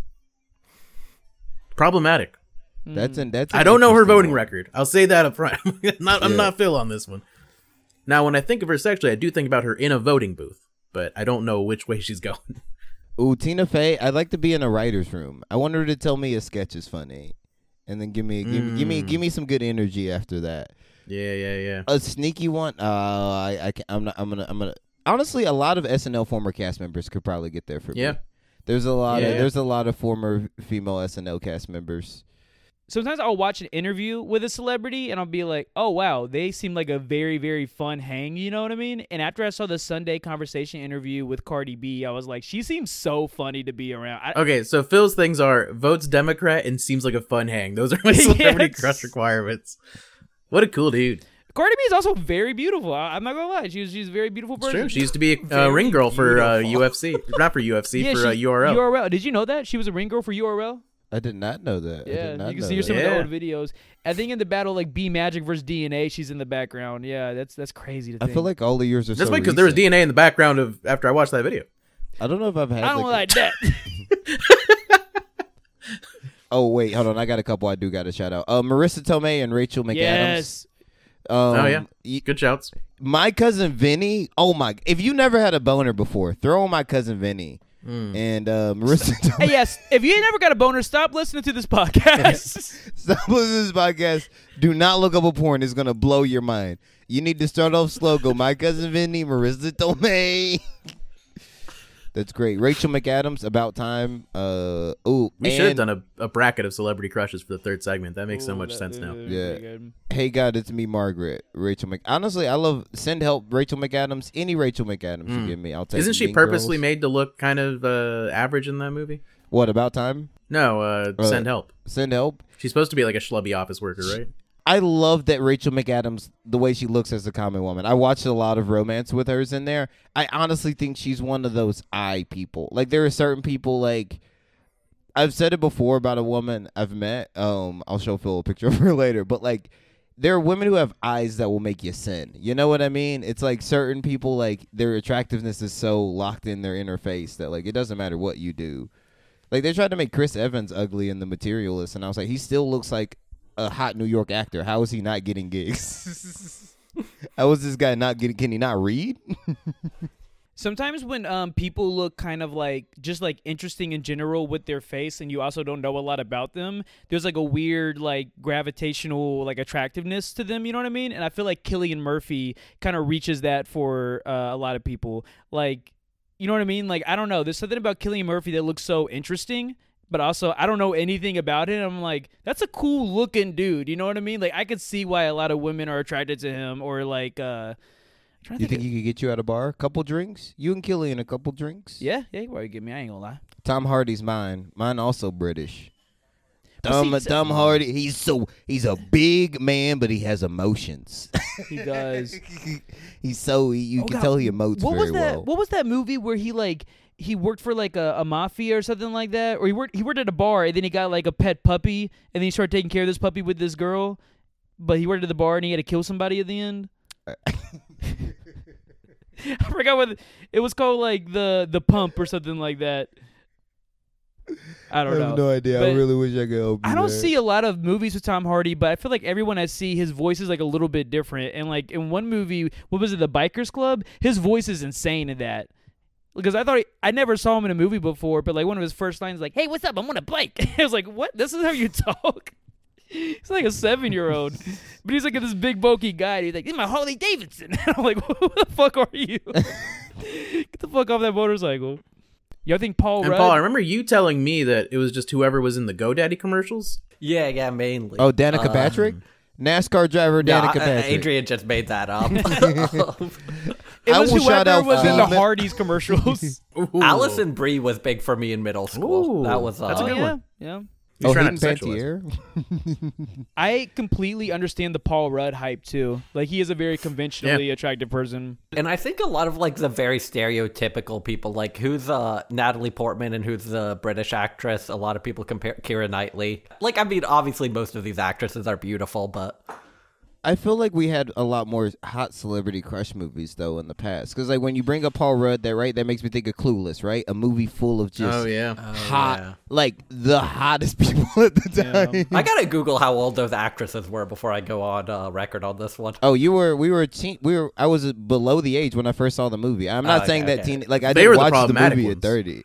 Problematic. That's an that's. An I don't know her interesting voting one. record. I'll say that up front. I'm not, I'm Yeah. not Phil on this one. Now, when I think of her sexually, I do think about her in a voting booth, but I don't know which way she's going. Ooh, Tina Fey. I'd like to be in a writer's room. I want her to tell me a sketch is funny, and then give me give, me give me give me some good energy after that. Yeah, yeah, yeah. A sneaky one. Uh, I I can, I'm not. I'm gonna. I'm gonna. Honestly, a lot of S N L former cast members could probably get there for Yeah. me. There's a lot Yeah. of there's a lot of former female S N L cast members. Sometimes I'll watch an interview with a celebrity and I'll be like, "Oh wow, they seem like a very very fun hang." You know what I mean? And after I saw the Sunday Conversation interview with Cardi B, I was like, "She seems so funny to be around." I, Okay, so Phil's things are votes Democrat and seems like a fun hang. Those are my celebrity Yes. crush requirements. What a cool dude. Cardi B is also very beautiful. I, I'm not gonna lie, she's she's a very beautiful It's person. true. She used to be a uh, Very ring girl for uh, beautiful. U F C. Not for U F C, yeah, for uh, she's- U R L. U R L. Did you know that she was a ring girl for U R L? I did not know that. I Yeah, did not you can know see that. some Yeah. of the old videos. I think in the battle like B Magic versus D N A, she's in the background. Yeah, that's that's crazy to I think. feel like all the years are That's so why, because there was recent. D N A in the background of after I watched that video. I don't know if I've had. I don't like, like a- that. Oh wait, hold on. I got a couple. I do got to shout out. Uh, Marissa Tomei and Rachel McAdams. yes. Um, Oh, yeah. y- Good shouts. my cousin Vinny. Oh my! If you never had a boner before, throw on my cousin Vinny and uh, Marissa. Tomei. Hey, yes. If you ain't never got a boner, stop listening to this podcast. Stop listening to this podcast. Do not look up a porn. It's gonna blow your mind. You need to start off slow. Go, my cousin Vinny, Marissa Tomei. That's great. Rachel McAdams, About Time. Uh, ooh, We should have and- done a, a bracket of celebrity crushes for the third segment. That makes so Ooh, much that- sense now. uh, Yeah. pretty good. Hey God, it's me, Margaret. Rachel Mc. Honestly, I love Send Help. Rachel McAdams. Any Rachel McAdams you give me, I'll take. Isn't she Mean purposely Girls. made to look kind of uh, average in that movie? What About Time? No, uh, Uh, Send Help. Send Help. She's supposed to be like a schlubby office worker, right? I love that Rachel McAdams, the way she looks as a common woman. I watched a lot of romance with hers in there. I honestly think she's one of those eye people. Like there are certain people like I've said it before about a woman I've met. Um, I'll show Phil a picture of her later. But like there are women who have eyes that will make you sin. You know what I mean? It's like certain people like their attractiveness is so locked in their inner face that like it doesn't matter what you do. Like they tried to make Chris Evans ugly in The Materialist, and I was like, he still looks like a hot New York actor. How is he not getting gigs? How is this guy not getting? Can he not read? Sometimes when um people look kind of like just like interesting in general with their face and you also don't know a lot about them, there's like a weird like gravitational like attractiveness to them, you know what I mean? And I feel like Cillian Murphy kind of reaches that for uh, a lot of people. Like, you know what I mean? Like, I don't know. There's something about Cillian Murphy that looks so interesting, but also I don't know anything about it. I'm like, that's a cool looking dude. You know what I mean? Like, I could see why a lot of women are attracted to him, or like, uh, I'm trying to You think. think of- he could get you at a bar? Couple drinks? You and Killian a couple drinks? yeah, yeah, you probably get me. I ain't gonna lie. Tom Hardy's mine. Mine also British. Tom See, so- Tom Hardy. He's so he's a big man, but he has emotions. He does. He's so he, you Oh, can God. tell he emotes What very was that? well. What was that movie where he like he worked for like a, a mafia or something like that, or he worked he worked at a bar and then he got like a pet puppy and then he started taking care of this puppy with this girl, but he worked at the bar and he had to kill somebody at the end. I forgot what it was called, like the the pump or something like that. I I don't have know. no idea. I But really wish I could help you. I don't there. see a lot of movies with Tom Hardy, but I feel like everyone I see, his voice is like a little bit different. And like in one movie, what was it, The Bikers Club? His voice is insane in that. Because I thought he, I never saw him in a movie before, but like one of his first lines, like, "Hey, what's up? I'm on a bike." I was like, "What? This is how you talk?" He's like a seven year old, but he's like this big bulky guy. He's like, "This is my Harley Davidson." And I'm like, "Who the fuck are you? Get the fuck off that motorcycle." Y'all think Paul And Rudd? Paul, I remember you telling me that it was just whoever was in the GoDaddy commercials. Yeah, yeah, mainly. Oh, Danica Uh, Patrick, NASCAR driver No, Danica I- Patrick. Adrian just made that up. It I was will whoever shout out was in the Fee. Hardy's commercials. Ooh. Allison Brie was big for me in middle school. Ooh, that was uh, that's a Oh, good yeah, one. yeah. He's Oh, trying Hayden not to sexualize. Panettiere. I completely understand the Paul Rudd hype too. Like he is a very conventionally attractive person. And I think a lot of like the very stereotypical people, like who's uh Natalie Portman and who's the British actress. A lot of people compare Keira Knightley. Like, I mean, obviously most of these actresses are beautiful, but I feel like we had a lot more hot celebrity crush movies though in the past. Because like when you bring up Paul Rudd, that right, that makes me think of Clueless, right? A movie full of just Oh yeah. hot, yeah. like the hottest people at the Yeah. time. I gotta Google how old those actresses were before I go on uh, record on this one. Oh, you were, we were, teen, we were. I was below the age when I first saw the movie. I'm not Oh, saying okay, that okay. teen, like I They didn't were the watch the problematic movie ones. at thirty.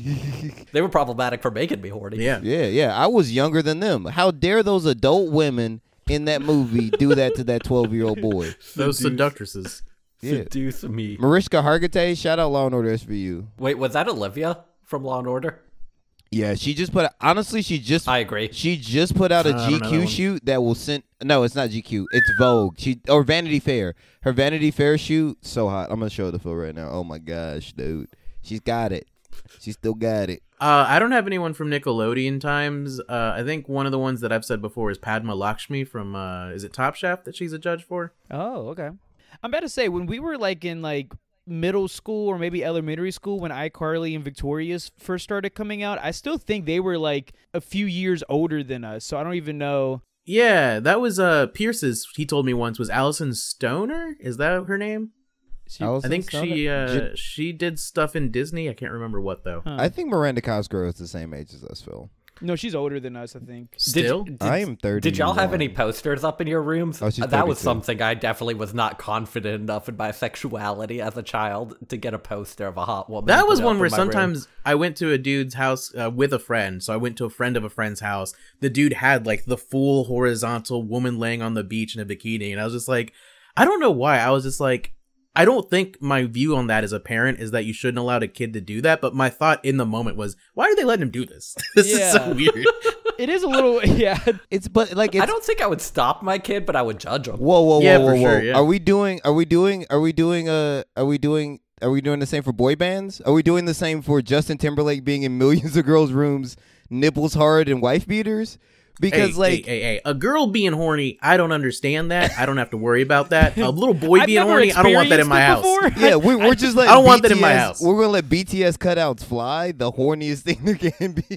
They were problematic for making me horny. Yeah. Yeah, yeah. I was younger than them. How dare those adult women in that movie do that to that twelve-year-old boy? Those seductresses. Yeah. Seduce me. Mariska Hargitay, shout out Law and Order S V U. Wait, was that Olivia from Law and Order? Yeah, she just put. Honestly, she just. I agree. She just put out a I don't know that G Q one. shoot that will send. No, it's not G Q. It's Vogue. She or Vanity Fair. Her Vanity Fair shoot so hot. I'm gonna show the Phil right now. Oh my gosh, dude, she's got it. She still got it. Uh, I don't have anyone from Nickelodeon times. Uh, I think one of the ones that I've said before is Padma Lakshmi from, uh, is it Top Chef that she's a judge for? Oh, okay. I'm about to say when we were like in like middle school or maybe elementary school when iCarly and Victorious first started coming out, I still think they were like a few years older than us. So I don't even know. Yeah, that was uh, Pierce's, he told me once, was Allison Stoner? Is that her name? She- Allison I think Stoner? she uh, J- she did stuff in Disney. I can't remember what, though. Huh. I think Miranda Cosgrove is the same age as us, Phil. No, she's older than us, I think. Still? Did, I am thirty. Did y'all have any posters up in your rooms? Oh, she's Uh, that was thirty-two. something I definitely was not confident enough in my sexuality as a child to get a poster of a hot woman. That and was put it one up where in my room. sometimes I went to a dude's house uh, with a friend. So I went to a friend of a friend's house. The dude had like the full horizontal woman laying on the beach in a bikini. And I was just like, I don't know why. I was just like, I don't think my view on that as a parent is that you shouldn't allow a kid to do that. But my thought in the moment was, why are they letting him do this? This is so Yeah. weird. It is a little, yeah. It's but like it's. I don't think I would stop my kid, but I would judge him. Whoa, whoa, whoa, Yeah, whoa, for whoa! sure, yeah. Are we doing? Are we doing? Are we doing? Uh, are we doing? Are we doing the same for boy bands? Are we doing the same for Justin Timberlake being in millions of girls' rooms, nipples hard and wife beaters? Because hey, like, hey, hey, hey, a girl being horny, I don't understand that. I don't have to worry about that. A little boy I've being never horny, I don't want that in my house. experienced it before. yeah, we, we're just like I don't want that in my house. We're gonna let B T S cutouts fly, the horniest thing there can be.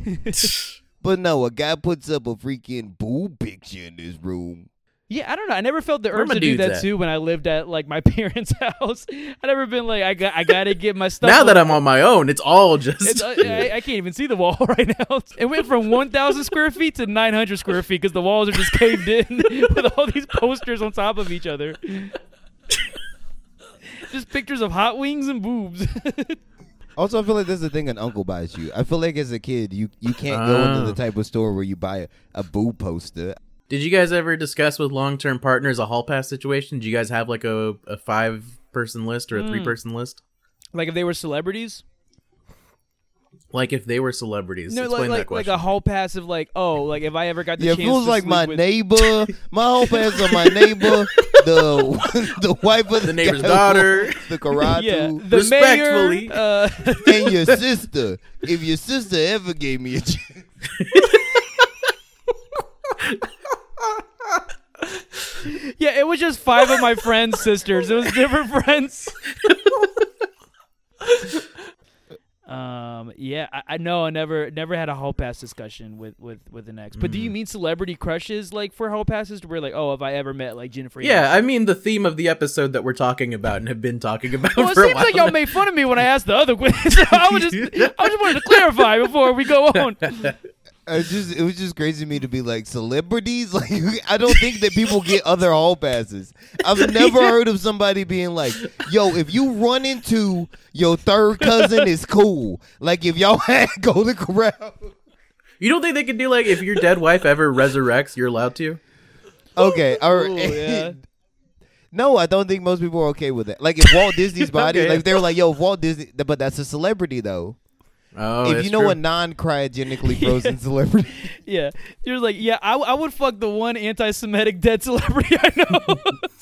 But no, a guy puts up a freaking boob picture in his room. Yeah, I don't know. I never felt the Where urge my to do dudes that at? too when I lived at like my parents' house. I never been like, I got, I gotta get my stuff. Now that up. I'm on my own, it's all just. It's, uh, I, I can't even see the wall right now. It went from one thousand square feet to nine hundred square feet because the walls are just caved in with all these posters on top of each other. Just pictures of hot wings and boobs. Also, I feel like that's the thing an uncle buys you. I feel like as a kid, you, you can't go into Oh. the type of store where you buy a, a boob poster. Did you guys ever discuss with long-term partners a hall pass situation? Do you guys have like a, a five-person list or a Mm. three-person list? Like if they were celebrities? Like if they were celebrities. No, Explain like that like, like question. a hall pass of like, oh, like if I ever got the Yeah, chance if it was to like sleep my with- neighbor, my whole pass on my neighbor, the the wife of the, The neighbor's guy daughter. who- the karate, yeah, the Respectfully. mayor, uh, and your sister. If your sister ever gave me a chance. Yeah, it was just five of my friends' sisters. It was different friends. um, yeah, I, I know. I never, never had a hall pass discussion with, with, with an ex. But do you mean celebrity crushes like for hall passes? To where like, oh, have I ever met like Jennifer? Yeah, Aniston? I mean the theme of the episode that we're talking about and have been talking about Well, it for a seems while. like y'all made fun of me when I asked the other question. I was just, I just wanted to clarify before we go on. I just it was just crazy to me to be like celebrities. Like I don't think that people get other hall passes. I've never heard of somebody being like, "Yo, if you run into your third cousin, it's cool." Like if y'all had Golden Corral. You don't think they could do like if your dead wife ever resurrects, you're allowed to? Okay, all right. Ooh, yeah. No, I don't think most people are okay with that. Like if Walt Disney's body, Okay. like if they were like, "Yo, if Walt Disney," but that's a celebrity though. Oh, if that's you know true. a non-cryogenically frozen celebrity, Yeah, you're like, yeah, I, I would fuck the one anti-Semitic dead celebrity I know.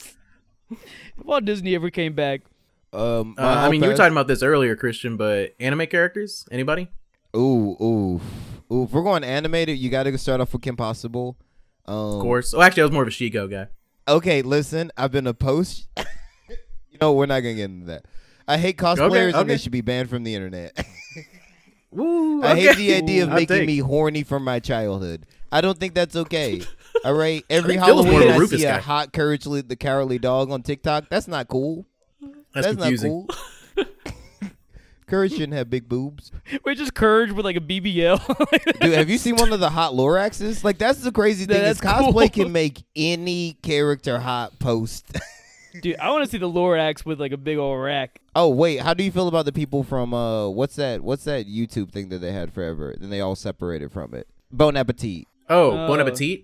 If Walt Disney ever came back, um, Uh, my I hall mean, you were pass- talking about this earlier, Christian, but anime characters? Anybody? Ooh, ooh, ooh. If we're going animated, you got to start off with Kim Possible. Um, Of course. Oh, actually, I was more of a Shigo guy. Okay, listen, I've been a post. You know, we're not gonna get into that. I hate cosplayers, Okay, and okay. they should be banned from the internet. Woo, I hate okay. the idea of Hot making take. me horny from my childhood. I don't think that's okay. All right, every think Phil's more Halloween of a I Rufus see a guy. hot couragely the cowardly dog on TikTok. That's not cool. That's, confusing. not cool. Courage shouldn't have big boobs. we just Courage with like a B B L. Dude, have you seen one of the hot Loraxes? Like that's the crazy thing. That's is cosplay cool. can make any character hot post. Dude, I want to see the Lorax with like a big old rack. Oh wait, how do you feel about the people from uh what's that what's that YouTube thing that they had forever? Then they all separated from it. Bon Appetit. Oh, Oh. Bon Appetit?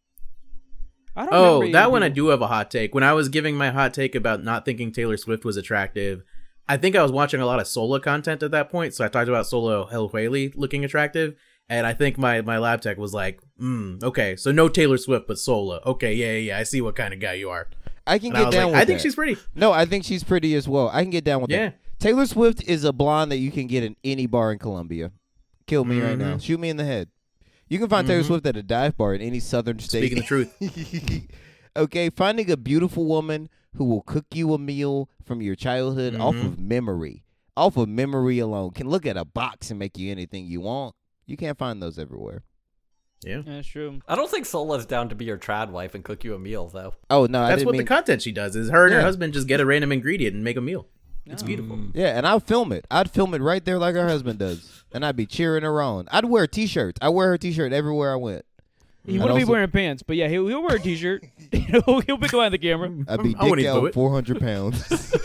I don't Oh, remember that any one I people- do have a hot take. When I was giving my hot take about not thinking Taylor Swift was attractive, I think I was watching a lot of Sola content at that point, so I talked about Solo El Whaley looking attractive, and I think my, my lab tech was like, mm, okay, so no Taylor Swift, but Sola. Okay, yeah, yeah, yeah, I see what kind of guy you are. I can And I get was down like, with I think that. she's pretty. No, I think she's pretty as well. I can get down with Yeah. that. Taylor Swift is a blonde that you can get in any bar in Colombia. Kill me right now. Mhm. Shoot me in the head. You can find Taylor Mhm. Swift at a dive bar in any southern state. Speaking the truth. Okay, finding a beautiful woman who will cook you a meal from your childhood off Mhm. of memory. Off of memory alone. Can look at a box and make you anything you want. You can't find those everywhere. Yeah. That's true. I don't think Sola's down to be your trad wife and cook you a meal, though. Oh, no, I That's didn't what mean... the content she does is her and her Yeah. husband just get a random ingredient and make a meal. It's Oh. beautiful. Yeah, and I'll film it. I'd film it right there like her husband does. And I'd be cheering her on. I'd wear T-shirts. I wear her T-shirt everywhere I went. He I'd wouldn't be also- wearing pants, but yeah, he'll, he'll wear a t-shirt. he'll, he'll be behind the camera. I'd be I wouldn't dick even do out it. four hundred pounds.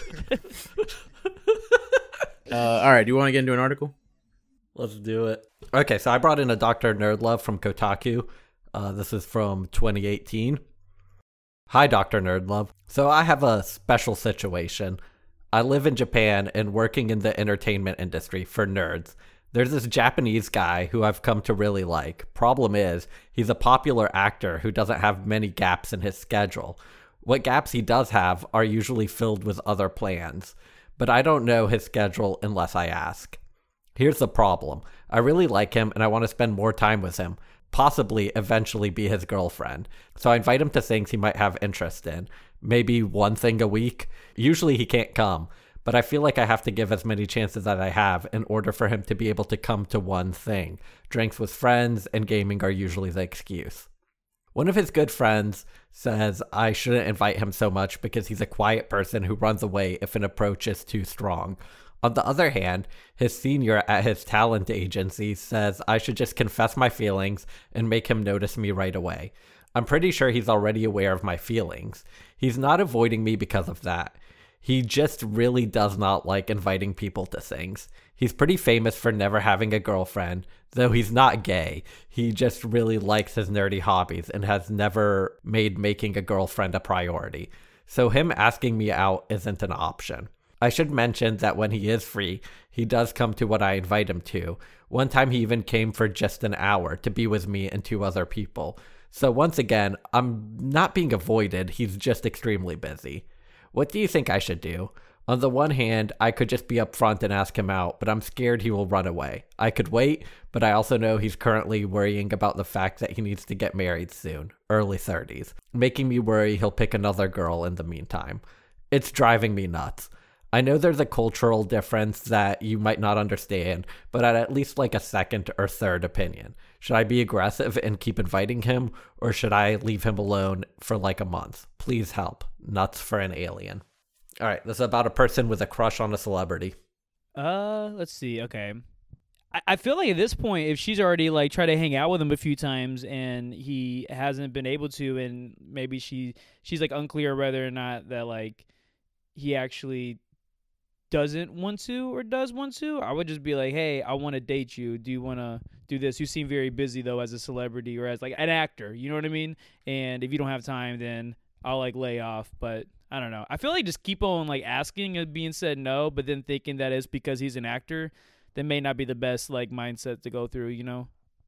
Uh, all right, do you want to get into an article? Let's do it. Okay, so I brought in a Doctor Nerdlove from Kotaku. Uh, this is from twenty eighteen. Hi, Doctor Nerdlove. So I have a special situation. I live in Japan and working in the entertainment industry for nerds. There's this Japanese guy who I've come to really like. Problem is, he's a popular actor who doesn't have many gaps in his schedule. What gaps he does have are usually filled with other plans, but I don't know his schedule unless I ask. Here's the problem. I really like him and I want to spend more time with him, possibly eventually be his girlfriend. So I invite him to things he might have interest in, maybe one thing a week. Usually he can't come, but I feel like I have to give as many chances as I have in order for him to be able to come to one thing. Drinks with friends and gaming are usually the excuse. One of his good friends says I shouldn't invite him so much because he's a quiet person who runs away if an approach is too strong. On the other hand, his senior at his talent agency says I should just confess my feelings and make him notice me right away. I'm pretty sure he's already aware of my feelings. He's not avoiding me because of that. He just really does not like inviting people to things. He's pretty famous for never having a girlfriend, though he's not gay. He just really likes his nerdy hobbies and has never made making a girlfriend a priority. So him asking me out isn't an option. I should mention that when he is free, he does come to what I invite him to. One time he even came for just an hour to be with me and two other people. So once again, I'm not being avoided, he's just extremely busy. What do you think I should do? On the one hand, I could just be upfront and ask him out, but I'm scared he will run away. I could wait, but I also know he's currently worrying about the fact that he needs to get married soon, early thirties, making me worry he'll pick another girl in the meantime. It's driving me nuts. I know there's a cultural difference that you might not understand, but I'd at least like a second or third opinion. Should I be aggressive and keep inviting him, or should I leave him alone for like a month? Please help. Nuts for an alien. All right, this is about a person with a crush on a celebrity. Uh, let's see. Okay. I, I feel like at this point, if she's already like tried to hang out with him a few times and he hasn't been able to, and maybe she she's like unclear whether or not that like he actually doesn't want to or does want to, I would just be like, hey, I want to date you. Do you want to do this? You seem very busy though as a celebrity or as like an actor. You know what I mean? And if you don't have time, then I'll like lay off. But I don't know. I feel like just keep on like asking and being said no, but then thinking that it's because he's an actor, that may not be the best like mindset to go through, you know?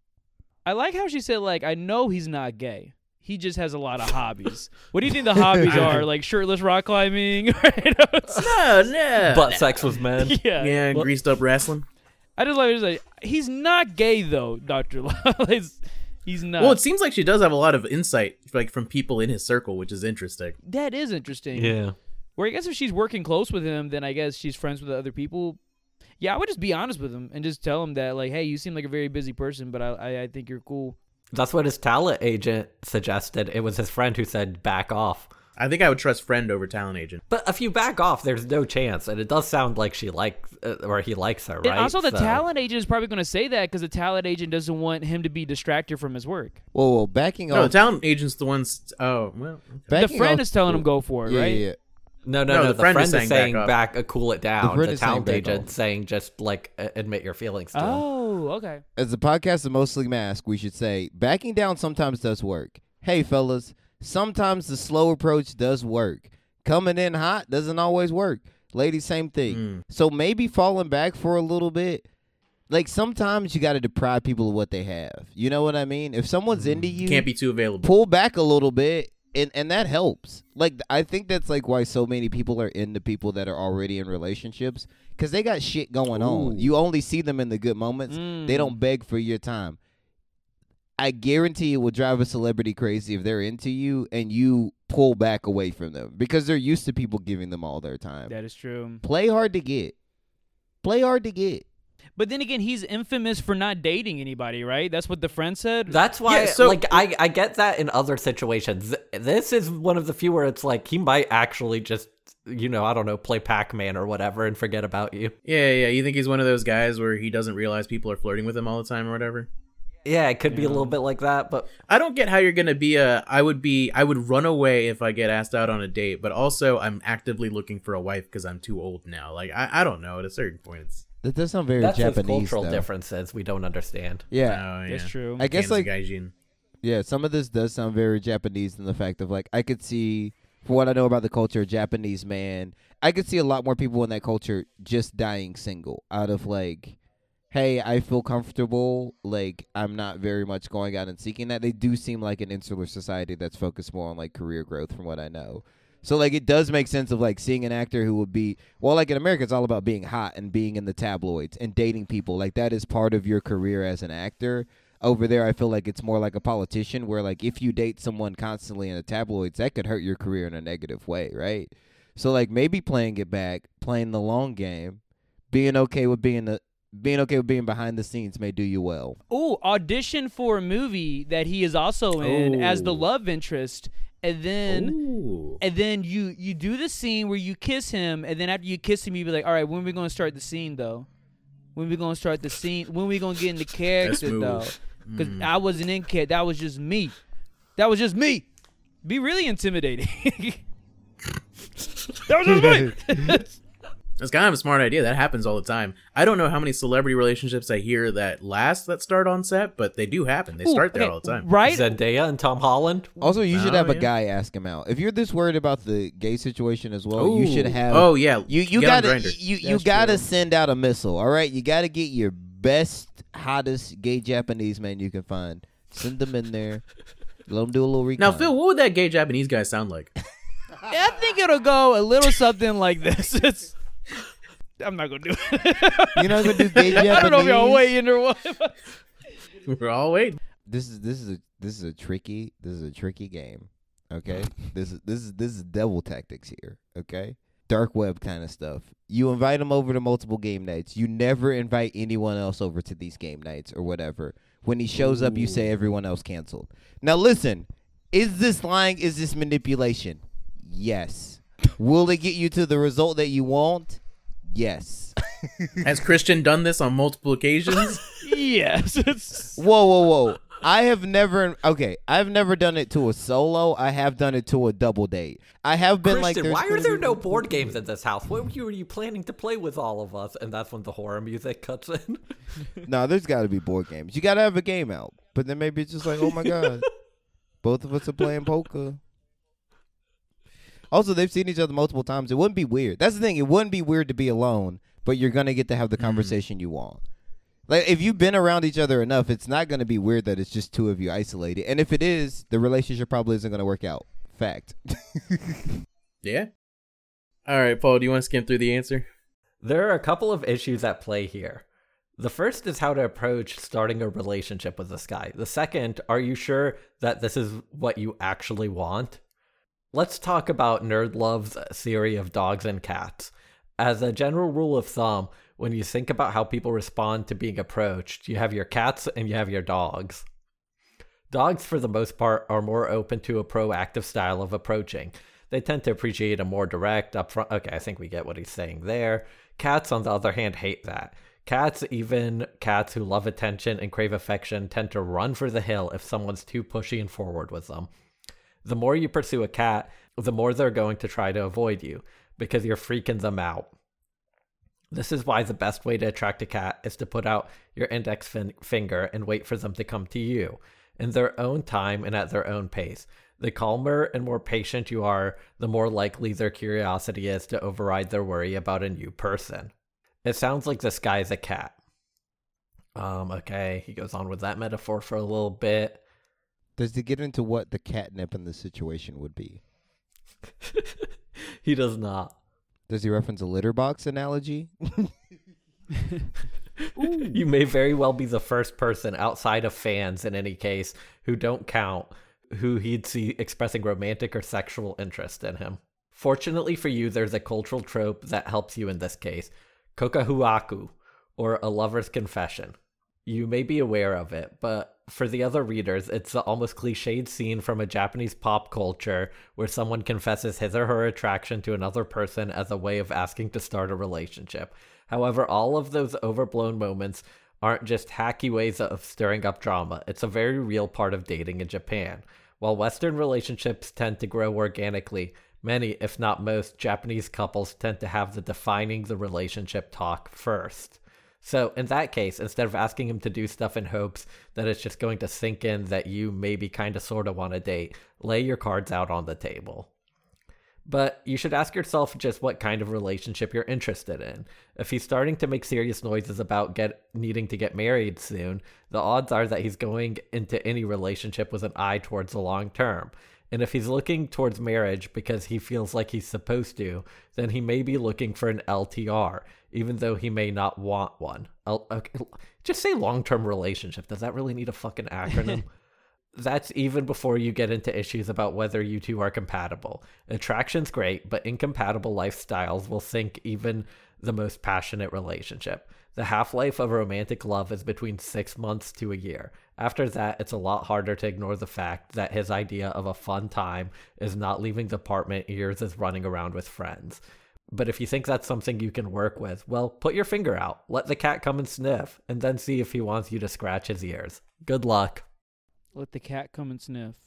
I like how she said like, I know he's not gay. He just has a lot of hobbies. What do you think the hobbies are? Like shirtless rock climbing? No, no. Butt sex with men. Yeah. Yeah, Well, greased up wrestling. I just like, just like he's not gay though, Doctor He's, he's not. Well, it seems like she does have a lot of insight, like from people in his circle, which is interesting. That is interesting. Yeah. Where I guess if she's working close with him, then I guess she's friends with other people. Yeah, I would just be honest with him and just tell him that, like, hey, you seem like a very busy person, but I, I, I think you're cool. That's what his talent agent suggested. It was his friend who said back off. I think I would trust friend over talent agent. But if you back off, there's no chance. And it does sound like she likes, uh, or he likes her, right? And also the So- talent agent is probably going to say that because the talent agent doesn't want him to be distracted from his work. Whoa, whoa, backing No, the off. talent agent's the ones. Oh, well. Okay. The backing friend off- is telling him go for it, yeah, right? Yeah, yeah. No, no, No, no. the The, friend friend, is is saying saying back back, off. uh, cool it down. friend The, is saying talent back agent off. saying just like uh, admit your feelings to him. Oh, okay. As the podcast is mostly masked, we should say backing down sometimes does work. Hey, fellas, sometimes the slow approach does work. Coming in hot doesn't always work. Ladies, same thing. Mm. So maybe falling back for a little bit. Like sometimes you got to deprive people of what they have. You know what I mean? If someone's into you, Can't be too available. pull back a little bit, and and that helps. Like I think that's like why so many people are into people that are already in relationships, because they got shit going on. Ooh. You only see them in the good moments. Mm. They don't beg for your time. I guarantee it will drive a celebrity crazy if they're into you and you pull back away from them, because they're used to people giving them all their time. That is true. Play hard to get. Play hard to get. But then again, he's infamous for not dating anybody, right? That's what the friend said. That's why, Yeah, so- like, I, I get that in other situations. This is one of the few where it's like he might actually just, you know, I don't know, play Pac-Man or whatever and forget about you. Yeah, yeah. You think he's one of those guys where he doesn't realize people are flirting with him all the time or whatever? Yeah, it could be a little bit like that, but I don't get how you're gonna be a. I would be. I would run away if I get asked out on a date, but also I'm actively looking for a wife because I'm too old now. Like I, I don't know. At a certain point, it's. That does sound very that's just Japanese. cultural though. differences we don't understand. Yeah. Oh, yeah. That's true. I guess like Gaijin. Yeah, some of this does sound very Japanese in the fact of like I could see, for what I know about the culture, a Japanese man, I could see a lot more people in that culture just dying single out of like, hey, I feel comfortable, like I'm not very much going out and seeking that. They do seem like an insular society that's focused more on like career growth from what I know. So like it does make sense of like seeing an actor who would be, well, like in America it's all about being hot and being in the tabloids and dating people. Like that is part of your career as an actor. Over there, I feel like it's more like a politician where, like, if you date someone constantly in the tabloids, that could hurt your career in a negative way, right? So, like, maybe playing it back, playing the long game, being okay with being the being okay with being behind the scenes may do you well. Ooh, audition for a movie that he is also in as the Ooh. love interest, and then Ooh. and then you you do the scene where you kiss him, and then after you kiss him, you be like, all right, when are we gonna start the scene though? When we gonna start the scene? When we gonna get into character move. though? Because Mm. I wasn't in character. That was just me. That was just me. Be really intimidating. That was just me. That's kind of a smart idea. That happens all the time. I don't know how many celebrity relationships I hear that last that start on set, but they do happen. They start there okay, all the time. right? Zendaya and Tom Holland. Also, you should Oh, have a yeah. guy ask him out. If you're this worried about the gay situation as well, you should Ooh. have. Oh yeah. You you Get on gotta Grindr. you you That's gotta true. send out a missile. All right, you gotta get your best, hottest gay Japanese man you can find. Send them in there. Let them do a little recon. Now, Phil, what would that gay Japanese guy sound like? I think it'll go a little something like this. It's, I'm not gonna do it. You're not gonna do gay Japanese? I don't know if y'all waiting or what. We're all waiting. This is this is a this is a tricky this is a tricky game. Okay, this is this is this is devil tactics here. Okay, dark web kind of stuff. You invite them over to multiple game nights. You never invite anyone else over to these game nights or whatever. When he shows Ooh. up, you say everyone else canceled. Now listen, is this lying? Is this manipulation? Yes. Will it get you to the result that you want? Yes. Has Christian done this on multiple occasions? Yes. It's... Whoa, whoa, whoa. I have never, okay, I've never done it to a solo. I have done it to a double date. I have been Christian, like, why are there no board games in this house? What were you, were you planning to play with all of us? And that's when the horror music cuts in. No, there's got to be board games. You got to have a game out. But then maybe it's just like, oh my God, both of us are playing poker. Also, they've seen each other multiple times. It wouldn't be weird. That's the thing. It wouldn't be weird to be alone, but you're going to get to have the conversation mm. you want. Like, if you've been around each other enough, it's not going to be weird that it's just two of you isolated. And if it is, the relationship probably isn't going to work out. Fact. Yeah. All right, Paul, do you want to skim through the answer? There are a couple of issues at play here. The first is how to approach starting a relationship with this guy. The second, are you sure that this is what you actually want? Let's talk about Nerd Love's theory of dogs and cats. As a general rule of thumb, when you think about how people respond to being approached, you have your cats and you have your dogs. Dogs, for the most part, are more open to a proactive style of approaching. They tend to appreciate a more direct, upfront... Okay, I think we get what he's saying there. Cats, on the other hand, hate that. Cats, even cats who love attention and crave affection, tend to run for the hill if someone's too pushy and forward with them. The more you pursue a cat, the more they're going to try to avoid you, because you're freaking them out. This is why the best way to attract a cat is to put out your index fin- finger and wait for them to come to you, in their own time and at their own pace. The calmer and more patient you are, the more likely their curiosity is to override their worry about a new person. It sounds like this guy is a cat. Um, okay, he goes on with that metaphor for a little bit. Does he get into what the catnip in the situation would be? He does not. Does he reference a litter box analogy? You may very well be the first person outside of fans, in any case, who don't count, who he'd see expressing romantic or sexual interest in him. Fortunately for you, there's a cultural trope that helps you in this case. Kokahuaku, or a lover's confession. You may be aware of it, but for the other readers, it's the almost cliched scene from a Japanese pop culture where someone confesses his or her attraction to another person as a way of asking to start a relationship. However, all of those overblown moments aren't just hacky ways of stirring up drama. It's a very real part of dating in Japan. While Western relationships tend to grow organically, many, if not most, Japanese couples tend to have the defining the relationship talk first. So in that case, instead of asking him to do stuff in hopes that it's just going to sink in that you maybe kind of sort of want to date, lay your cards out on the table. But you should ask yourself just what kind of relationship you're interested in. If he's starting to make serious noises about get needing to get married soon, the odds are that he's going into any relationship with an eye towards the long term. And if he's looking towards marriage because he feels like he's supposed to, then he may be looking for an L T R, even though he may not want one. L- okay. Just say long-term relationship. Does that really need a fucking acronym? That's even before you get into issues about whether you two are compatible. Attraction's great, but incompatible lifestyles will sink even the most passionate relationship. The half-life of romantic love is between six months to a year. After that, it's a lot harder to ignore the fact that his idea of a fun time is not leaving the apartment, yours is running around with friends. But if you think that's something you can work with, well, put your finger out, let the cat come and sniff, and then see if he wants you to scratch his ears. Good luck. Let the cat come and sniff.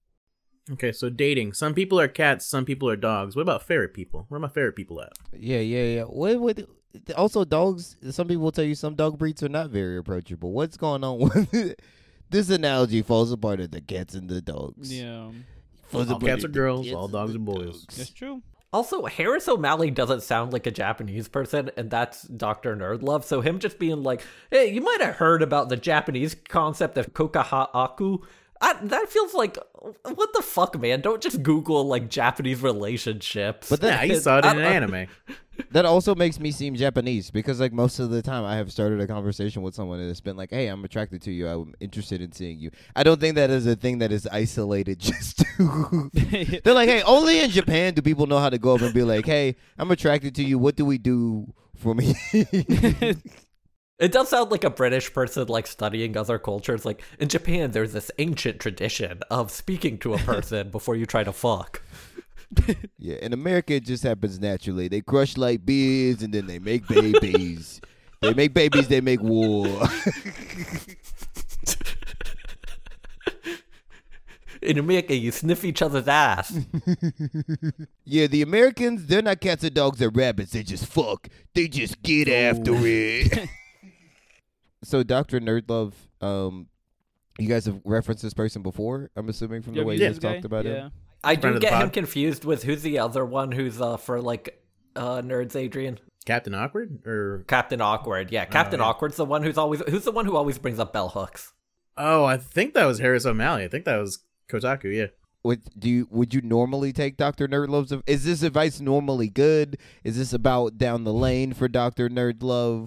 Okay, so dating. Some people are cats, some people are dogs. What about ferret people? Where are my ferret people at? Yeah, yeah, yeah. What, what, also, dogs, some people will tell you some dog breeds are not very approachable. What's going on with it? This analogy falls apart at the cats and the dogs. Yeah. Falls all cats are girls, all dogs are boys. That's true. Also, Harris O'Malley doesn't sound like a Japanese person, and that's Doctor Nerdlove. So him just being like, hey, you might have heard about the Japanese concept of kokaha'aku. I, that feels like What the fuck, man? Don't just Google like Japanese relationships. But Yeah, you saw it in an anime. That also makes me seem Japanese because, like, most of the time I have started a conversation with someone and it's been like, hey, I'm attracted to you. I'm interested in seeing you. I don't think that is a thing that is isolated just to. They're like, hey, only in Japan do people know how to go up and be like, hey, I'm attracted to you. What do we do for me? It does sound like a British person like studying other cultures. Like in Japan, there's this ancient tradition of speaking to a person before you try to fuck. Yeah, in America, it just happens naturally. They crush like beers and then they make babies. They make babies, they make war. In America, you sniff each other's ass. Yeah, the Americans, they're not cats or dogs or rabbits. They just fuck. They just get after it. So, Doctor Nerdlove, um, you guys have referenced this person before, I'm assuming, from the Yeah, way yeah, you guys guy? talked about yeah. him. I Friend do of the get him pod. confused with who's the other one who's uh, for like uh, nerds, Adrian? Captain Awkward? Or Captain Awkward. Yeah, Captain yeah. Awkward's the one who's always who's the one who always brings up bell hooks. Oh, I think that was Harris O'Malley. I think that was Kotaku, yeah. Would do you would you normally take Doctor Nerdlove's? av- Is this advice normally good? Is this about down the lane for Doctor Nerdlove?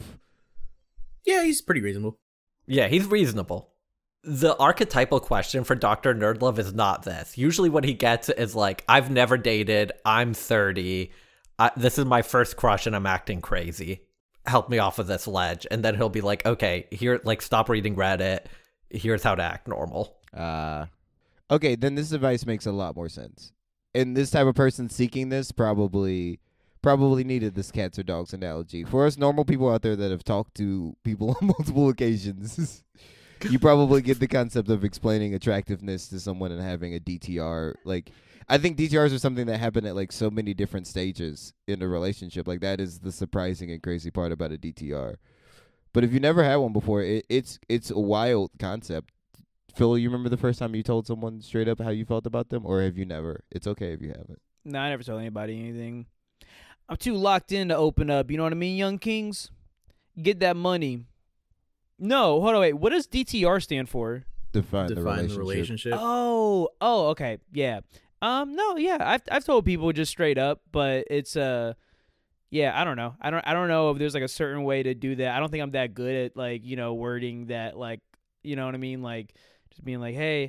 Yeah, he's pretty reasonable. Yeah, he's reasonable. The archetypal question for Doctor Nerdlove is not this. Usually what he gets is like, I've never dated, I'm thirty, I, this is my first crush and I'm acting crazy. Help me off of this ledge. And then he'll be like, okay, here, like, stop reading Reddit. Here's how to act normal. Uh okay, then this advice makes a lot more sense. And this type of person seeking this probably probably needed this cats or dogs analogy. For us normal people out there that have talked to people on multiple occasions, you probably get the concept of explaining attractiveness to someone and having a D T R. Like, I think D T Rs are something that happen at like so many different stages in a relationship. Like, that is the surprising and crazy part about a D T R. But if you never had one before, it, it's it's a wild concept. Phil, you remember the first time you told someone straight up how you felt about them, or have you never? It's okay if you haven't. No, I never told anybody anything. I'm too locked in to open up. You know what I mean, young kings? Get that money. No, hold on, wait. What does D T R stand for? Define, the Define relationship. the relationship. Oh, oh, okay, yeah. Um, no, yeah. I've I've told people just straight up, but it's uh, yeah. I don't know. I don't I don't know if there's like a certain way to do that. I don't think I'm that good at like you know wording that like you know what I mean like just being like, hey,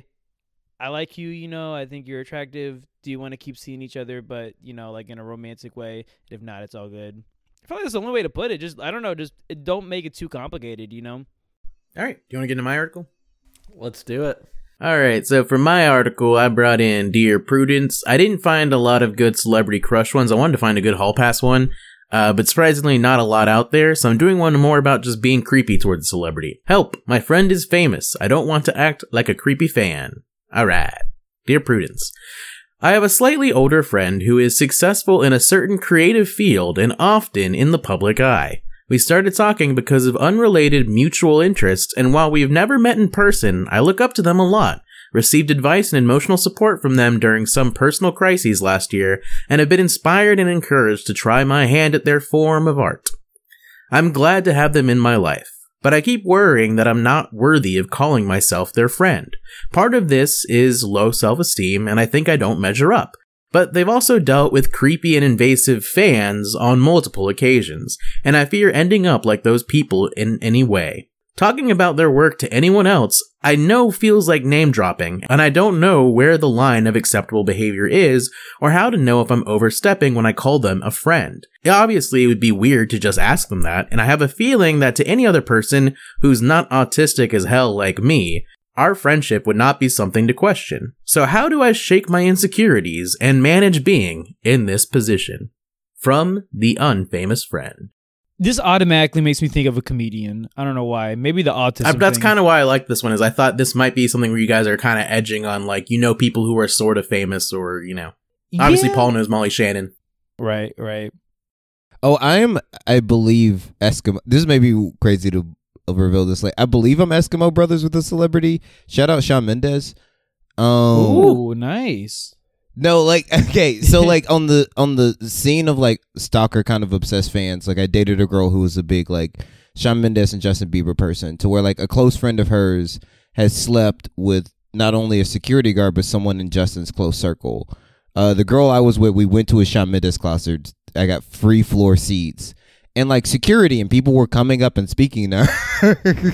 I like you. You know, I think you're attractive. Do you want to keep seeing each other, but you know, like in a romantic way? If not, it's all good. I feel like that's the only way to put it. Just I don't know. Just it, don't make it too complicated. You know. All right, do you want to get into my article? Let's do it. All right, so for my article, I brought in Dear Prudence. I didn't find a lot of good celebrity crush ones. I wanted to find a good hall pass one, uh, but surprisingly not a lot out there, so I'm doing one more about just being creepy towards a celebrity. Help, my friend is famous. I don't want to act like a creepy fan. All right. Dear Prudence. I have a slightly older friend who is successful in a certain creative field and often in the public eye. We started talking because of unrelated mutual interests, and while we've never met in person, I look up to them a lot, received advice and emotional support from them during some personal crises last year, and have been inspired and encouraged to try my hand at their form of art. I'm glad to have them in my life, but I keep worrying that I'm not worthy of calling myself their friend. Part of this is low self-esteem, and I think I don't measure up. But they've also dealt with creepy and invasive fans on multiple occasions, and I fear ending up like those people in any way. Talking about their work to anyone else, I know feels like name dropping, and I don't know where the line of acceptable behavior is, or how to know if I'm overstepping when I call them a friend. Obviously, it would be weird to just ask them that, and I have a feeling that to any other person who's not autistic as hell like me, our friendship would not be something to question. So how do I shake my insecurities and manage being in this position? From the unfamous friend. This automatically makes me think of a comedian. I don't know why. Maybe the autism. I, that's thing. kind of why I like this one, is I thought this might be something where you guys are kind of edging on, like, you know, people who are sort of famous, or, you know. Obviously, Yeah. Paul knows Molly Shannon. Right, right. Oh, I am, I believe, Eskimo. This may be crazy to reveal this late. I believe I'm Eskimo brothers with a celebrity. Shout out Shawn Mendes. Um, Ooh, nice. No, like, okay, so like on the on the scene of like stalker kind of obsessed fans, like I dated a girl who was a big like Shawn Mendes and Justin Bieber person, to where like a close friend of hers has slept with not only a security guard but someone in Justin's close circle. Uh, the girl I was with, we went to a Shawn Mendes concert. I got free floor seats and like security, and people were coming up and speaking to her.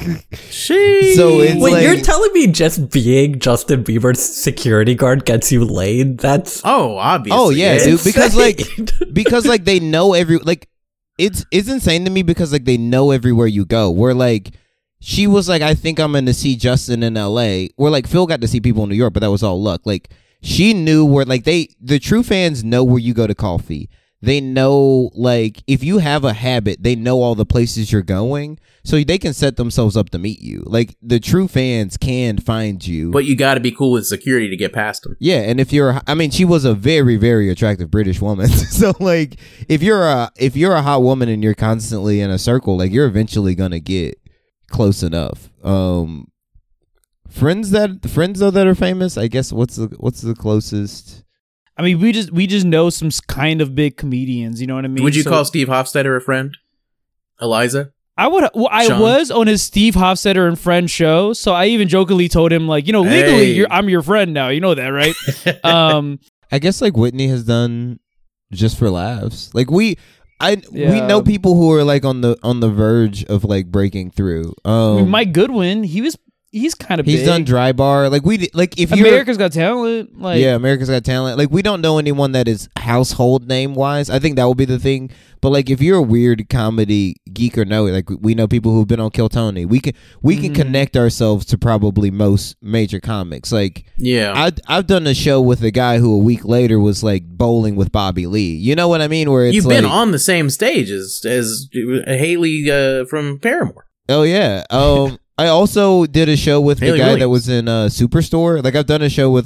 Sheesh. So it's Wait, like, you're telling me just being Justin Bieber's security guard gets you laid? That's Oh, obviously. oh yeah, It's- dude. Because like, insane. because like they know every like, it's it's insane to me because like they know everywhere you go. We're like, she was like, I think I'm going to see Justin in L A. Where like Phil got to see people in New York, but that was all luck. Like she knew where like they the true fans know where you go to coffee. They know, like, if you have a habit, they know all the places you're going, so they can set themselves up to meet you. Like, the true fans can find you. But you got to be cool with security to get past them. Yeah, and if you're, I mean, she was a very, very attractive British woman. So, like, if you're a if you're a hot woman and you're constantly in a circle, like, you're eventually gonna get close enough. Um, friends that friends though that are famous, I guess. What's the what's the closest? I mean, we just we just know some s- kind of big comedians. You know what I mean? Would you So- call Steve Hofstetter a friend? Eliza? I would. Well, I Sean? was on his Steve Hofstetter and Friends show, so I even jokingly told him, like, you know, legally, Hey. you're, I'm your friend now. You know that, right? um, I guess like Whitney has done just for laughs. Like we, I we Yeah. know people who are like on the on the verge of like breaking through. I Um, mean, Mike Goodwin, he was he's kind of he's big. done Dry Bar. Like we di- like if you're America's Got Talent. Like, yeah, America's Got Talent. Like we don't know anyone that is household name wise. I think that will be the thing. But like if you're a weird comedy geek or no, like we know people who've been on Kill Tony. We can we can Mhm. connect ourselves to probably most major comics. Like Yeah. I I've done a show with a guy who a week later was like bowling with Bobby Lee. You know what I mean? Where it's You've like, been on the same stage as, as Haley uh, from Paramore. oh yeah. Um, I also did a show with Haley the guy that Williams. was in uh, Superstore. Like I've done a show with.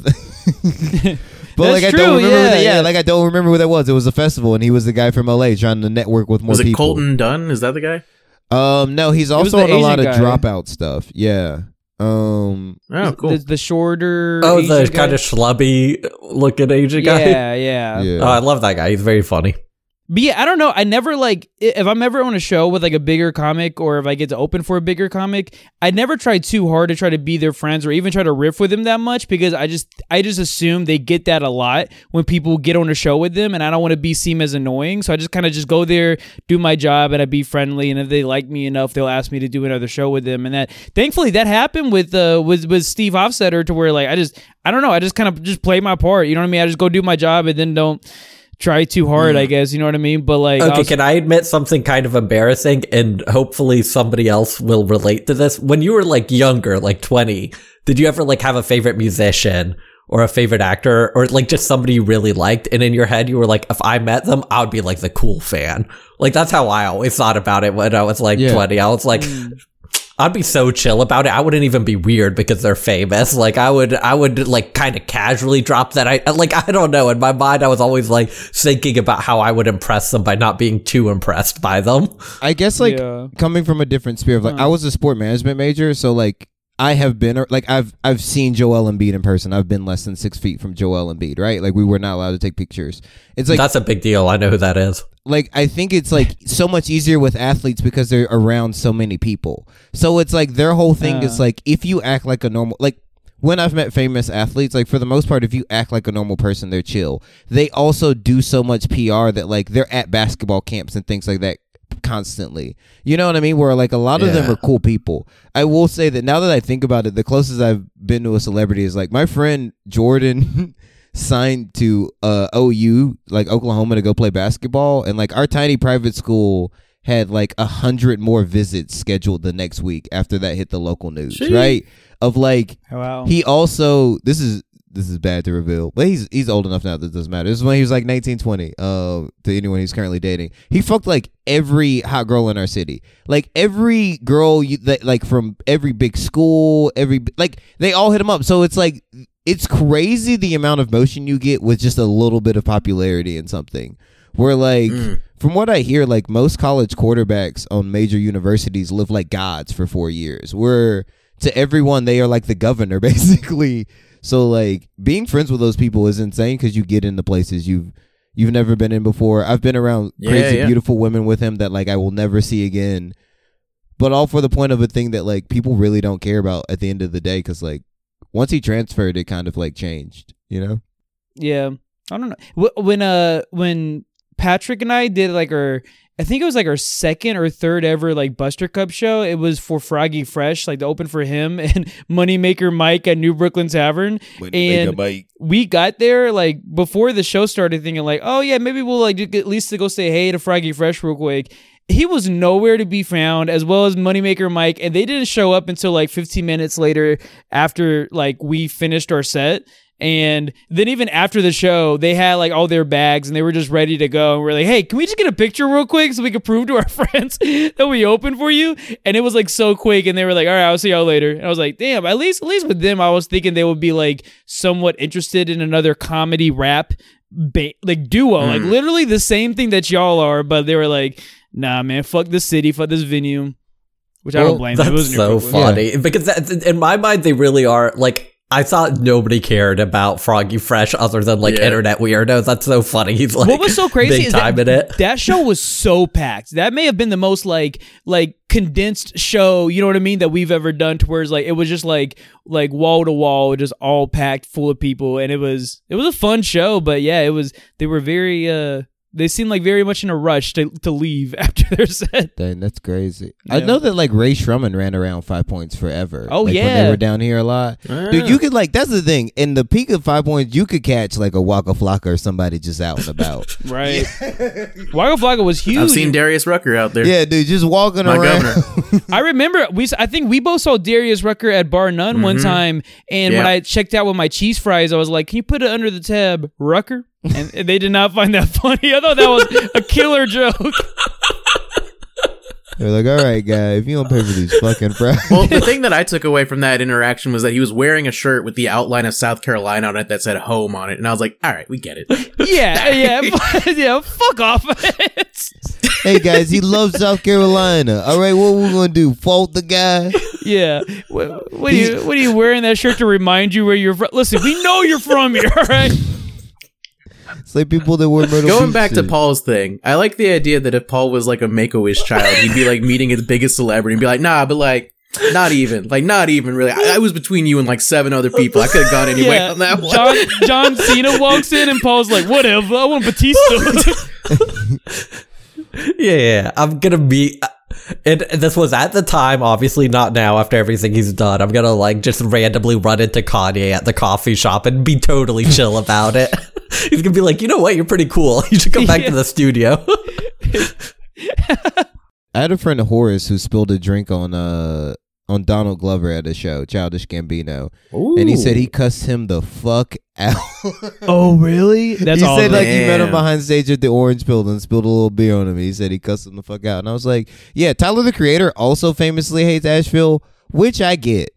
But That's like I true, don't remember, yeah, who that, yeah, yeah. like I don't remember who that was. It was a festival, and he was the guy from L A trying to network with more Was it people. Colton Dunn? Is that the guy? Um, no, he's was also the on a lot of Asian guy. dropout stuff. Yeah. Um, Oh, cool. the, the shorter. oh, Asian the guy. kind of schlubby looking Asian guy. Yeah, yeah. yeah. Oh, I love that guy. He's very funny. But yeah, I don't know. I never like i- if I'm ever on a show with like a bigger comic, or if I get to open for a bigger comic, I never try too hard to try to be their friends or even try to riff with them that much, because I just I just assume they get that a lot when people get on a show with them, and I don't want to be seen as annoying. So I just kind of just go there, do my job, and I be friendly. And if they like me enough, they'll ask me to do another show with them. And that thankfully that happened with uh with with Steve Hofstetter, to where like I just I don't know I just kind of just play my part. You know what I mean? I just go do my job and then don't try too hard, I guess. You know what I mean? But like, I Okay, was- can I admit something kind of embarrassing, and hopefully somebody else will relate to this? When you were like younger, like twenty, did you ever like have a favorite musician or a favorite actor, or like just somebody you really liked, and in your head you were like, if I met them, I would be like the cool fan? Like that's how I always thought about it when I was like Yeah. twenty. I was like, I'd be so chill about it. I wouldn't even be weird because they're famous. Like I would, I would like kind of casually drop that. I like, I don't know. In my mind, I was always like thinking about how I would impress them by not being too impressed by them. I guess like Yeah. coming from a different sphere of like Huh. I was a sport management major, so like I have been like I've I've seen Joel Embiid in person. I've been less than six feet from Joel Embiid, right? Like we were not allowed to take pictures. It's like That's a big deal. I know who that is. like I think it's like so much easier with athletes because they're around so many people. So it's like their whole thing is Uh. like if you act like a normal like when I've met famous athletes, like for the most part, if you act like a normal person, they're chill. They also do so much P R that like they're at basketball camps and things like that constantly. You know what I mean? Where like a lot of them Yeah. are cool people. I will say that now that I think about it, the closest I've been to a celebrity is like my friend Jordan signed to uh O U, like Oklahoma, to go play basketball, and like our tiny private school had like a hundred more visits scheduled the next week after that hit the local news, Jeez. right? Of like Wow. he also this is this is bad to reveal, but he's he's old enough now that it doesn't matter. This is when he was like nineteen, twenty. Uh, to anyone he's currently dating, he fucked like every hot girl in our city, like every girl you, that like from every big school, every like they all hit him up. So it's like it's crazy the amount of motion you get with just a little bit of popularity in something. Where like Mm. from what I hear, like most college quarterbacks on major universities live like gods for four years. Where to everyone they are like the governor basically. So like being friends with those people is insane because you get into places you've you've never been in before. I've been around Yeah, crazy yeah. beautiful women with him that like I will never see again. But all for the point of a thing that like people really don't care about at the end of the day, because like once he transferred, it kind of like changed. You know? Yeah, I don't know. Wh- When uh when Patrick and I did like our, I think it was like our second or third ever like Buster Cup show. It was for Froggy Fresh, like to open for him and Moneymaker Mike at New Brooklyn Tavern. And we got there like before the show started, thinking like, oh yeah, maybe we'll like at least to go say hey to Froggy Fresh real quick. He was nowhere to be found, as well as Moneymaker Mike, and they didn't show up until like fifteen minutes later after like we finished our set. And then even after the show, they had like all their bags and they were just ready to go. And we're like, hey, can we just get a picture real quick so we can prove to our friends that we opened for you? And it was like so quick. And they were like, all right, I'll see y'all later. And I was like, damn, at least, at least with them, I was thinking they would be like somewhat interested in another comedy rap ba- like duo, mm. like literally the same thing that y'all are. But they were like, nah, man, fuck this city, fuck this venue, which well, I don't blame that's them. It was so funny yeah. because that, in my mind, they really are like, I thought nobody cared about Froggy Fresh other than like yeah. internet weirdos. That's so funny. He's like, what was so crazy big is time that, in it. That show was so packed. That may have been the most like like condensed show, you know what I mean, that we've ever done. To where it's like it was just like like wall to wall, just all packed full of people, and it was it was a fun show. But yeah, it was. They were very. uh They seemed like very much in a rush to to leave after their set. Dang, that's crazy. Yeah. I know that like Ray Shrumman ran around Five Points forever. Oh like, yeah, when they were down here a lot. Yeah. Dude, you could like that's the thing. In the peak of Five Points, you could catch like a Waka Flocka or somebody just out and about. Right. Waka Flocka was huge. I've seen Darius Rucker out there. Yeah, dude, just walking My around. governor. I remember we. I think we both saw Darius Rucker at Bar None mm-hmm. one time, and yeah. when I checked out with my cheese fries, I was like, "Can you put it under the tab, Rucker?" And they did not find that funny. I thought that was a killer joke. They're like, all right, guy, if you don't pay for these fucking fries. Well, the thing that I took away from that interaction was that he was wearing a shirt with the outline of South Carolina on it that said home on it. And I was like, all right, we get it. Yeah, yeah, yeah, fuck off. Hey, guys, he loves South Carolina. All right, what we going to do? Fault the guy? Yeah. What, what, are you, what are you wearing that shirt to remind you where you're from? Listen, we know you're from here, all right? It's like people that wear Myrtle Going Beach back to shit. Paul's thing, I like the idea that if Paul was like a Make-A-Wish child, he'd be like meeting his biggest celebrity and be like, nah, but like, not even. Like, not even really. I, I was between you and like seven other people. I could have gone anyway Yeah. on that one. John, John Cena walks in and Paul's like, whatever, I want Batista. Yeah, yeah, I'm gonna be. And this was at the time, obviously not now after everything he's done. I'm gonna like just randomly run into Kanye at the coffee shop and be totally chill about it. He's gonna be like, you know what, you're pretty cool. You should come back Yeah. to the studio. I had a friend Horace who spilled a drink on uh on Donald Glover at a show, Childish Gambino, Ooh. and he said he cussed him the fuck out. Oh, really? That's he all. said like he met him Damn. behind stage at the Orange Pill and spilled a little beer on him. He said he cussed him the fuck out, and I was like, yeah, Tyler the Creator also famously hates Asheville, which I get.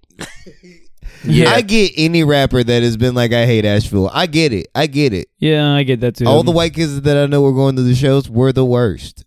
Yeah. I get any rapper that has been like, I hate Asheville. I get it. I get it. Yeah, I get that too. All the white kids that I know were going to the shows were the worst.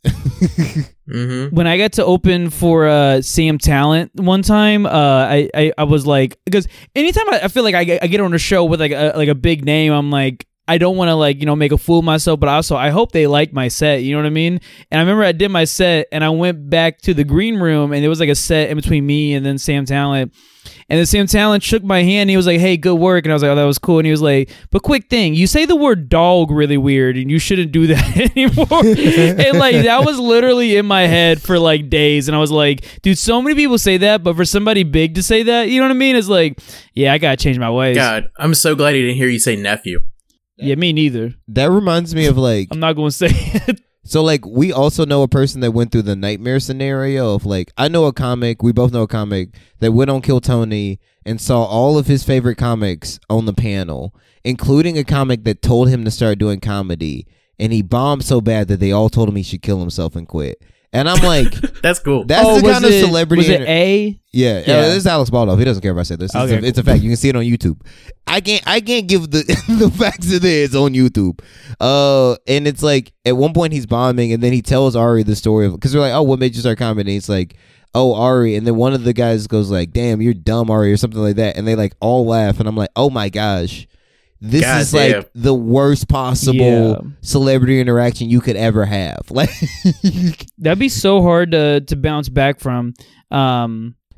Mm-hmm. When I got to open for uh, Sam Talent one time, uh, I, I I was like, because anytime I, I feel like I get, I get on a show with like a like a big name, I'm like, I don't want to like, you know, make a fool of myself, but also I hope they like my set, you know what I mean? And I remember I did my set and I went back to the green room and there was like a set in between me and then Sam Talent. And then Sam Talent shook my hand and he was like, hey, good work. And I was like, oh, that was cool. And he was like, but quick thing, you say the word dog really weird and you shouldn't do that anymore. And like, that was literally in my head for like days. And I was like, dude, so many people say that, but for somebody big to say that, you know what I mean? It's like, yeah, I got to change my ways. God, I'm so glad he didn't hear you say nephew. Yeah, me neither. That reminds me of like, I'm not going to say it. so like we also know a person that went through the nightmare scenario of like, I know a comic, we both know a comic that went on Kill Tony and saw all of his favorite comics on the panel, including a comic that told him to start doing comedy, and he bombed so bad that they all told him he should kill himself and quit. And I'm like, That's cool. that's Oh, the was kind of it- celebrity. Was it inter- A? Yeah, Yeah. yeah. This is Alex Baldwin. He doesn't care if I said this. It's, Okay, a, it's a fact. You can see it on YouTube. I can't. I can't give the the facts of this on YouTube. Uh, and it's like at one point he's bombing, and then he tells Ari the story of because they're like, "Oh, what made you start comedy?" And he's like, "Oh, Ari." And then one of the guys goes like, "Damn, you're dumb, Ari," or something like that. And they like all laugh, and I'm like, "Oh my gosh." This God is damn. like the worst possible Yeah. celebrity interaction you could ever have. Like, That'd be so hard to to bounce back from. Um,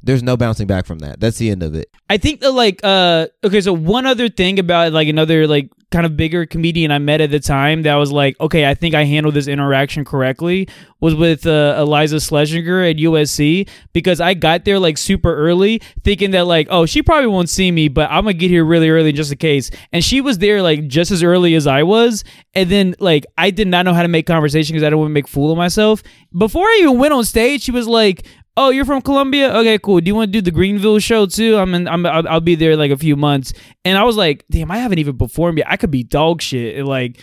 There's no bouncing back from that. That's the end of it. I think that like uh okay, so one other thing about like another like kind of bigger comedian I met at the time that was like, okay, I think I handled this interaction correctly was with uh, Eliza Schlesinger at U S C, because I got there like super early thinking that like, oh, she probably won't see me, but I'm gonna get here really early just in case. And she was there like just as early as I was, and then like I did not know how to make conversation because I don't want to make a fool of myself. Before I even went on stage, she was like, oh, you're from Columbia? Okay, cool. Do you want to do the Greenville show too? I'm in, I'm I'll, I'll be there in like a few months. And I was like, damn, I haven't even performed yet. I could be dog shit. And like,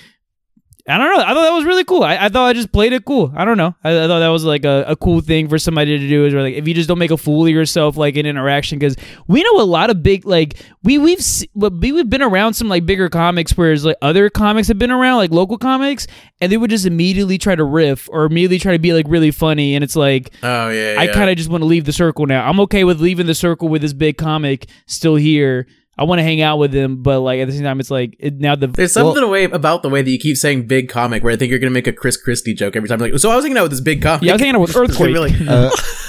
I don't know. I thought that was really cool. I, I thought I just played it cool. I don't know. I, I thought that was like a, a cool thing for somebody to do. Is where like if you just don't make a fool of yourself like in interaction, because we know a lot of big like we we've se- we we've been around some like bigger comics, whereas like other comics have been around like local comics, and they would just immediately try to riff or immediately try to be like really funny, and it's like, Oh yeah. I yeah. kind of just want to leave the circle now. I'm okay with leaving the circle with this big comic still here. I want to hang out with him, but like at the same time, it's like it, now the There's something away about the way that you keep saying big comic where I think you're gonna make a Chris Christie joke every time. Like, so I was hanging out with this big comic. yeah, I was hanging out with It's gonna Earthquake. be like, Uh,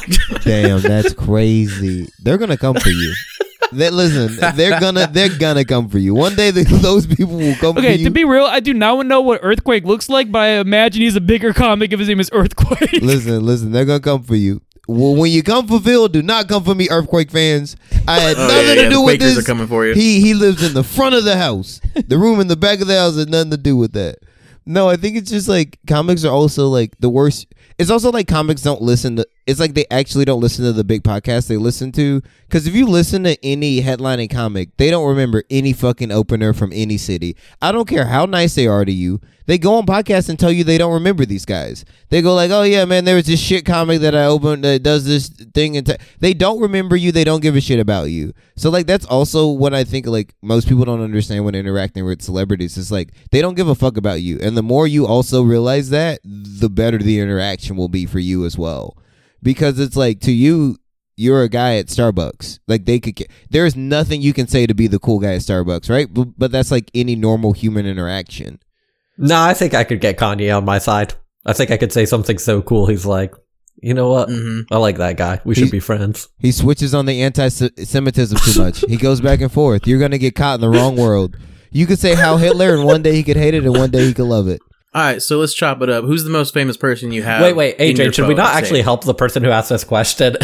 damn, that's crazy. They're gonna come for you. They, listen, they're gonna they're gonna come for you. One day, the, those people will come Okay, for you. to be real, I do not know what Earthquake looks like, but I imagine he's a bigger comic if his name is Earthquake. Listen, listen, they're gonna come for you. Well, when you come for Phil, do not come for me, Earthquake fans. I had Oh, nothing yeah, to yeah, do the with Quakers this. are coming for you. He he lives in the front of the house. The room in the back of the house had nothing to do with that. No, I think it's just like comics are also like the worst. It's also like comics don't listen to. It's like they actually don't listen to the big podcasts they listen to. Because if you listen to any headlining comic, they don't remember any fucking opener from any city. I don't care how nice they are to you. They go on podcasts and tell you they don't remember these guys. They go like, oh yeah, man, there was this shit comic that I opened that does this thing. And t-. They don't remember you. They don't give a shit about you. So like that's also what I think like most people don't understand when interacting with celebrities. It's like they don't give a fuck about you. And the more you also realize that, the better the interaction will be for you as well. Because it's like to you, you're a guy at Starbucks. Like they could, there's nothing you can say to be the cool guy at Starbucks, right? But, but that's like any normal human interaction. No, I think I could get Kanye on my side. I think I could say something so cool. He's like, you know what? Mm-hmm. I like that guy. We He's- should be friends. He switches on the anti-Semitism too much. He goes back and forth. You're gonna get caught in the wrong world. You could say Heil Hitler, and one day he could hate it, and one day he could love it. All right, so let's chop it up. Who's the most famous person you have? Wait, wait, in A J, your should we phone not saved? actually help the person who asked this question?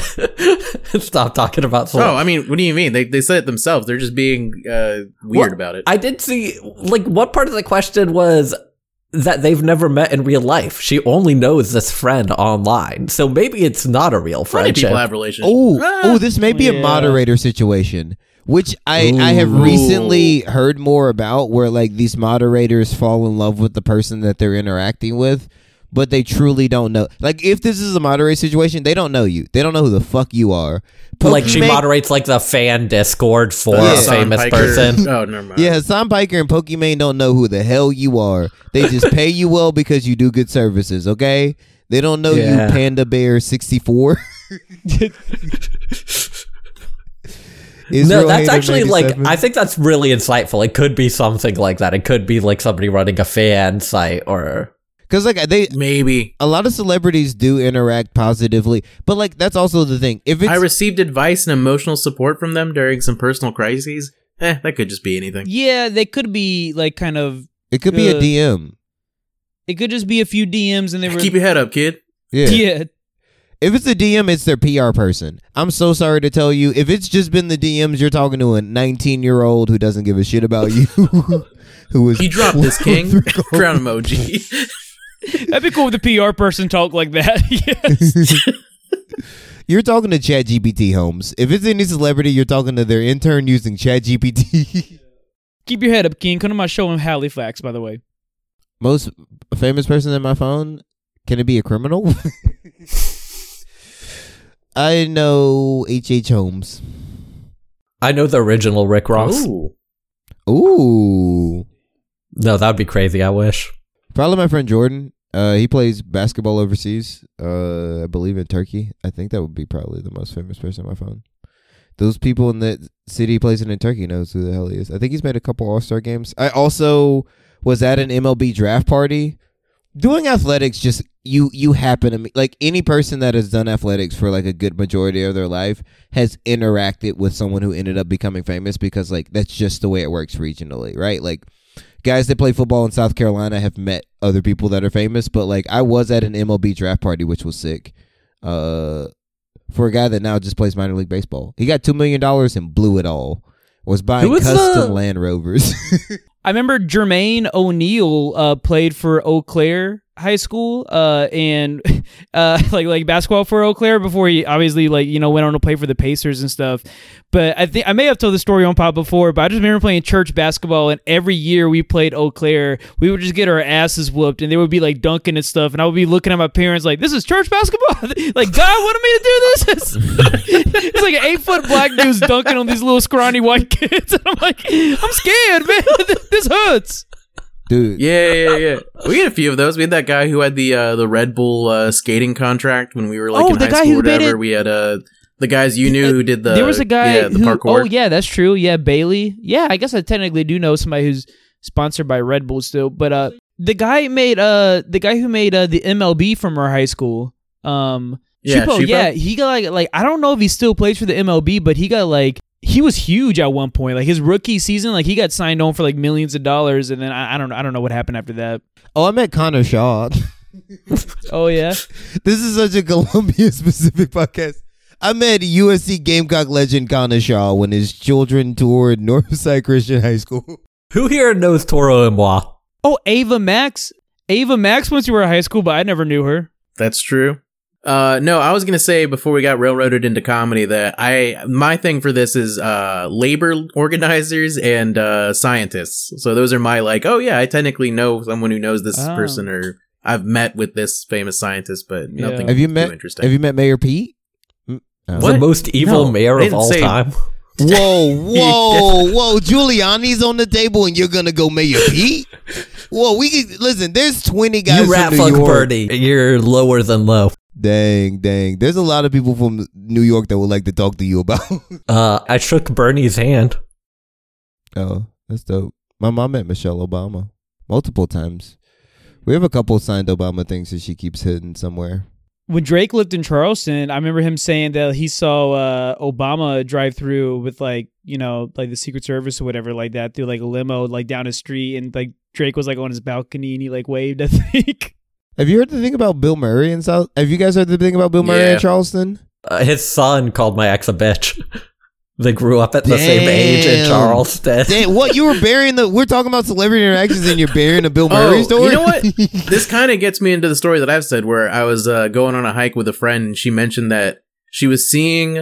Stop talking about Oh, someone. I mean, what do you mean? They they said it themselves. They're just being uh, weird Well, about it. I did see, like, what part of the question was that they've never met in real life. She only knows this friend online. So maybe it's not a real Many friendship. people have relationships. Oh, Ah, oh, this may be a yeah. moderator situation, which I, I have Ooh. recently heard more about, where like these moderators fall in love with the person that they're interacting with, but they truly don't know. Like if this is a moderator situation, they don't know you. They don't know who the fuck you are. Like she Pokimane- moderates like the fan Discord for Yeah. a Hassan famous Piker. person. Oh, never mind. Yeah, Hassan Piker and Pokimane don't know who the hell you are. They just pay you well because you do good services, okay? They don't know Yeah. you Panda Bear sixty-four. No, that's actually like, I think that's really insightful. It could be something like that. It could be like somebody running a fan site or. because like they, Maybe. a lot of celebrities do interact positively, but like that's also the thing. If it's I received advice and emotional support from them during some personal crises. Eh, that could just be anything. Yeah, they could be like kind of. it could be a uh, D M. It could just be a few D Ms and they were. Keep your head up, kid. Yeah. yeah. If it's a D M, it's their P R person. I'm so sorry to tell you. If it's just been the D Ms, you're talking to a nineteen year old who doesn't give a shit about you. Who was He dropped this king. Crown emoji. That'd be cool if the P R person talk like that. Yes. You're talking to ChatGPT, Holmes. If it's any celebrity, you're talking to their intern using ChatGPT. Keep your head up, King. Come to my show in Halifax, by the way. Most famous person in my phone? Can it be a criminal? I know H H. Holmes. I know the original Rick Ross. Ooh. Ooh. No, that would be crazy. I wish. Probably my friend Jordan. Uh, he plays basketball overseas. Uh, I believe in Turkey. I think that would be probably the most famous person on my phone. Those people in the city he plays in in Turkey knows who the hell he is. I think he's made a couple All-Star games. I also was at an M L B draft party. Doing athletics, just you you happen to me like any person that has done athletics for like a good majority of their life has interacted with someone who ended up becoming famous because like that's just the way it works regionally, right? Like guys that play football in South Carolina have met other people that are famous, but like I was at an M L B draft party, which was sick, uh, for a guy that now just plays minor league baseball. He got two million dollars and blew it all. Was buying was custom the- Land Rovers. I remember Jermaine O'Neal uh, played for Eau Claire High School uh, and uh, like like basketball for Eau Claire before he obviously like you know went on to play for the Pacers and stuff. But I think I may have told the story on Pop before, but I just remember playing church basketball, and every year we played Eau Claire, we would just get our asses whooped, and they would be like dunking and stuff, and I would be looking at my parents like, "This is church basketball." Like God wanted me to do this. It's like an eight foot black dude's dunking on these little scrawny white kids, and I'm like, I'm scared, man. This hurts. Dude. Yeah, yeah, yeah. We had a few of those. We had that guy who had the uh, the Red Bull uh, skating contract when we were like Oh, in the high guy school or who made whatever. it- We had uh, the guys you knew who did the There was a guy yeah, the who, parkour. oh yeah, that's true. Yeah, Bailey. Yeah, I guess I technically do know somebody who's sponsored by Red Bull still. But uh, the guy made uh, the guy who made uh, the M L B from our high school. Um, Yeah, Chupo, Chupo? yeah, he got like like I don't know if he still plays for the M L B, but he got like he was huge at one point. Like his rookie season, like he got signed on for like millions of dollars, and then I, I don't know, I don't know what happened after that. Oh, I met Connor Shaw. Oh yeah, This is such a Columbia specific podcast. I met U S C Gamecock legend Connor Shaw when his children toured Northside Christian High School. Who here knows Toro Moi? oh Ava Max. Ava Max went to our high school, but I never knew her. That's true. Uh, no, I was gonna say before we got railroaded into comedy that I my thing for this is uh labor organizers and uh scientists. So those are my like, oh yeah, I technically know someone who knows this Oh. person, or I've met with this famous scientist, but Yeah. nothing Have you too met? interesting. Have you met Mayor Pete? Mm, oh. What? The most evil No, mayor they of didn't all say- time. Whoa, whoa, whoa! Giuliani's on the table, and you're gonna go Mayor Pete? Whoa, we can listen. There's twenty guys You rat from New fuck York. Bernie. You're lower than low. Dang, dang. There's a lot of people from New York that would like to talk to you about. Uh, I shook Bernie's hand. Oh, that's dope. My mom met Michelle Obama multiple times. We have a couple signed Obama things that she keeps hidden somewhere. When Drake lived in Charleston, I remember him saying that he saw uh, Obama drive through with like, you know, like the Secret Service or whatever like that through like a limo like down the street, and like Drake was like on his balcony and he like waved, I think. Have you heard the thing about Bill Murray in South? Have you guys heard the thing about Bill Murray Yeah. in Charleston? Uh, his son called my ex a bitch. They grew up at the same age in Damn. Charleston. Dang, what you were burying the? We're talking about celebrity interactions, and you're burying a Bill Murray Oh, story. you know what? This kind of gets me into the story that I've said, where I was uh, going on a hike with a friend, and she mentioned that she was seeing,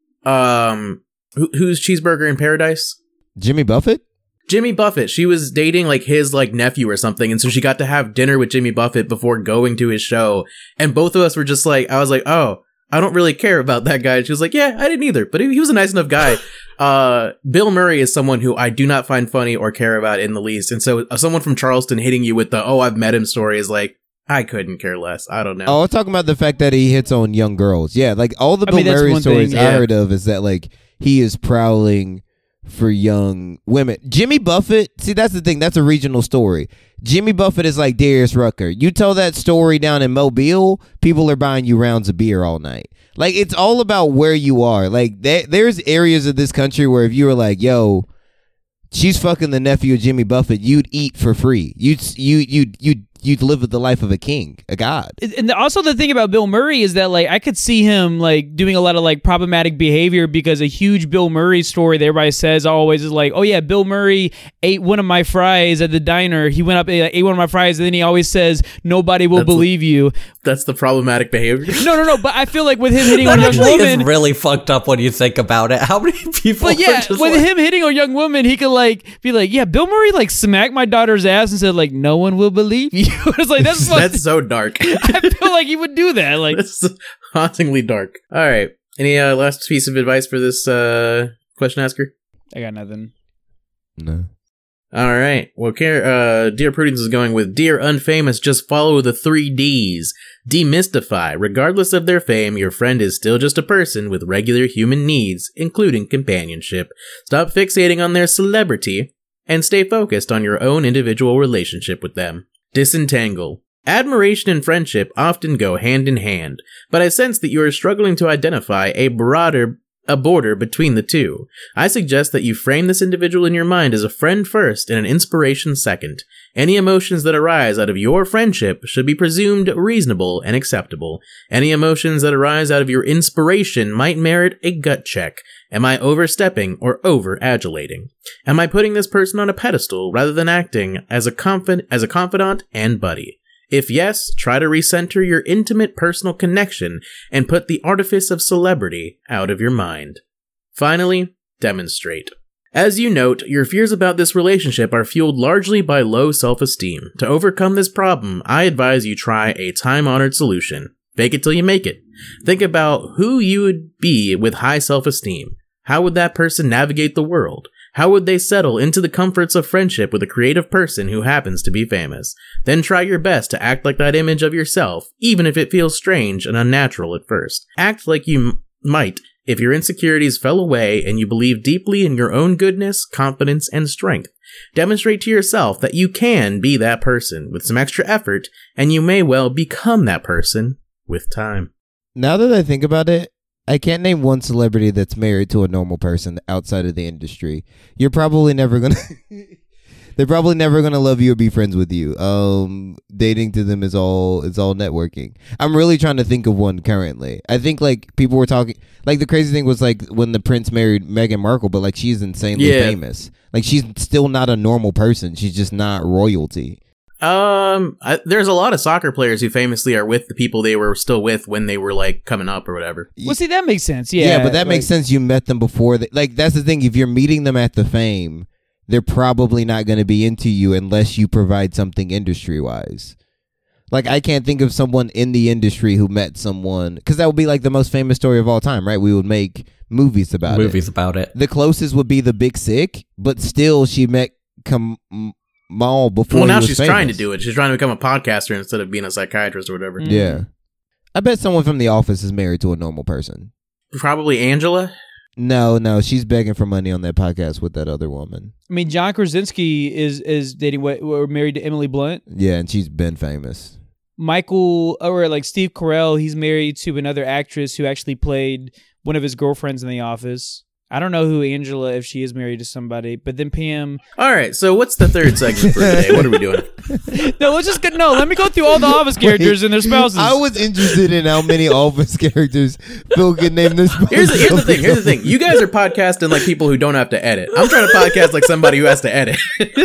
um, who, who's Cheeseburger in Paradise? Jimmy Buffett? Jimmy Buffett. She was dating like his like nephew or something, and so she got to have dinner with Jimmy Buffett before going to his show. And both of us were just like, I was like, oh, I don't really care about that guy. And she was like, yeah, I didn't either, but he, he was a nice enough guy. Uh, Bill Murray is someone who I do not find funny or care about in the least. And so uh, someone from Charleston hitting you with the, oh, I've met him story is like, I couldn't care less. I don't know. Oh, I was talking about the fact that he hits on young girls. Yeah, like all the I Bill mean, that's Murray one stories thing, I yeah. heard of is that like he is prowling for young women. Jimmy Buffett, see, that's the thing. That's a regional story. Jimmy Buffett is like Darius Rucker. You tell that story down in Mobile, people are buying you rounds of beer all night. Like, it's all about where you are. Like, there, there's areas of this country where if you were like, yo, she's fucking the nephew of Jimmy Buffett, you'd eat for free. You'd, you, you'd, you'd, you'd live with the life of a king, a god. And also the thing about Bill Murray is that like I could see him like doing a lot of like problematic behavior, because a huge Bill Murray story that everybody says always is like, oh yeah, Bill Murray ate one of my fries at the diner. He went up and ate one of my fries, and then he always says nobody will That's the- believe you. That's the problematic behavior. No, no, no. But I feel like with him hitting That on a young actually woman, is really fucked up when you think about it. How many people but yeah, are just with like, him hitting on a young woman, he could like be like, yeah, Bill Murray like smacked my daughter's ass and said like, no one will believe you. It's like that's like, That's so dark. I feel like he would do that. Like, That's hauntingly dark. All right. Any uh, last piece of advice for this uh, question asker? I got nothing. No. All right. Well, Car- uh, Dear Prudence is going with, Dear Unfamous, just follow the three Ds. Demystify. Regardless of their fame, your friend is still just a person with regular human needs, including companionship. Stop fixating on their celebrity and stay focused on your own individual relationship with them. Disentangle. Admiration and friendship often go hand in hand, but I sense that you are struggling to identify a broader a border between the two. I suggest that you frame this individual in your mind as a friend first and an inspiration second. Any emotions that arise out of your friendship should be presumed reasonable and acceptable. Any emotions that arise out of your inspiration might merit a gut check. Am I overstepping or over-adulating? Am I putting this person on a pedestal rather than acting as a confi- as a confidant and buddy? If yes, try to recenter your intimate personal connection and put the artifice of celebrity out of your mind. Finally, demonstrate. As you note, your fears about this relationship are fueled largely by low self-esteem. To overcome this problem, I advise you try a time-honored solution. Fake it till you make it. Think about who you would be with high self-esteem. How would that person navigate the world? How would they settle into the comforts of friendship with a creative person who happens to be famous? Then try your best to act like that image of yourself, even if it feels strange and unnatural at first. Act like you m- might if your insecurities fell away and you believe deeply in your own goodness, confidence, and strength. Demonstrate to yourself that you can be that person with some extra effort, and you may well become that person with time. Now that I think about it, I can't name one celebrity that's married to a normal person outside of the industry. You're probably never gonna they're probably never gonna love you or be friends with you. Um dating to them is all it's all networking. I'm really trying to think of one currently. I think like people were talking like the crazy thing was like when the prince married Meghan Markle, but like she's insanely Yeah. famous. Like she's still not a normal person. She's just not royalty. Um, I, there's a lot of soccer players who famously are with the people they were still with when they were like coming up or whatever. Well, see, that makes sense. Yeah, Yeah, but that like- makes sense. You met them before. They, like, that's the thing. If you're meeting them at the fame, they're probably not going to be into you unless you provide something industry-wise. Like, I can't think of someone in the industry who met someone, because that would be like the most famous story of all time, right? We would make movies about it. Movies about it. The closest would be The Big Sick, but still she met Kam- Mal before Well, he now was she's famous. trying to do it. She's trying to become a podcaster instead of being a psychiatrist or whatever. Mm. Yeah. I bet someone from The Office is married to a normal person. Probably Angela. No, no, she's begging for money on that podcast with that other woman. I mean, John Krasinski is is dating what or married to Emily Blunt. Yeah, and she's been famous. Michael or like Steve Carell, he's married to another actress who actually played one of his girlfriends in The Office. I don't know who Angela, if she is married to somebody, but then Pam. All right, so what's the third segment for today? What are we doing? No, let's just go. No, let me go through all the Office characters and their spouses. I was interested in how many Office characters Phil could name this. Here's the, here's the thing. Here's the thing. You guys are podcasting like people who don't have to edit. I'm trying to podcast like somebody who has to edit.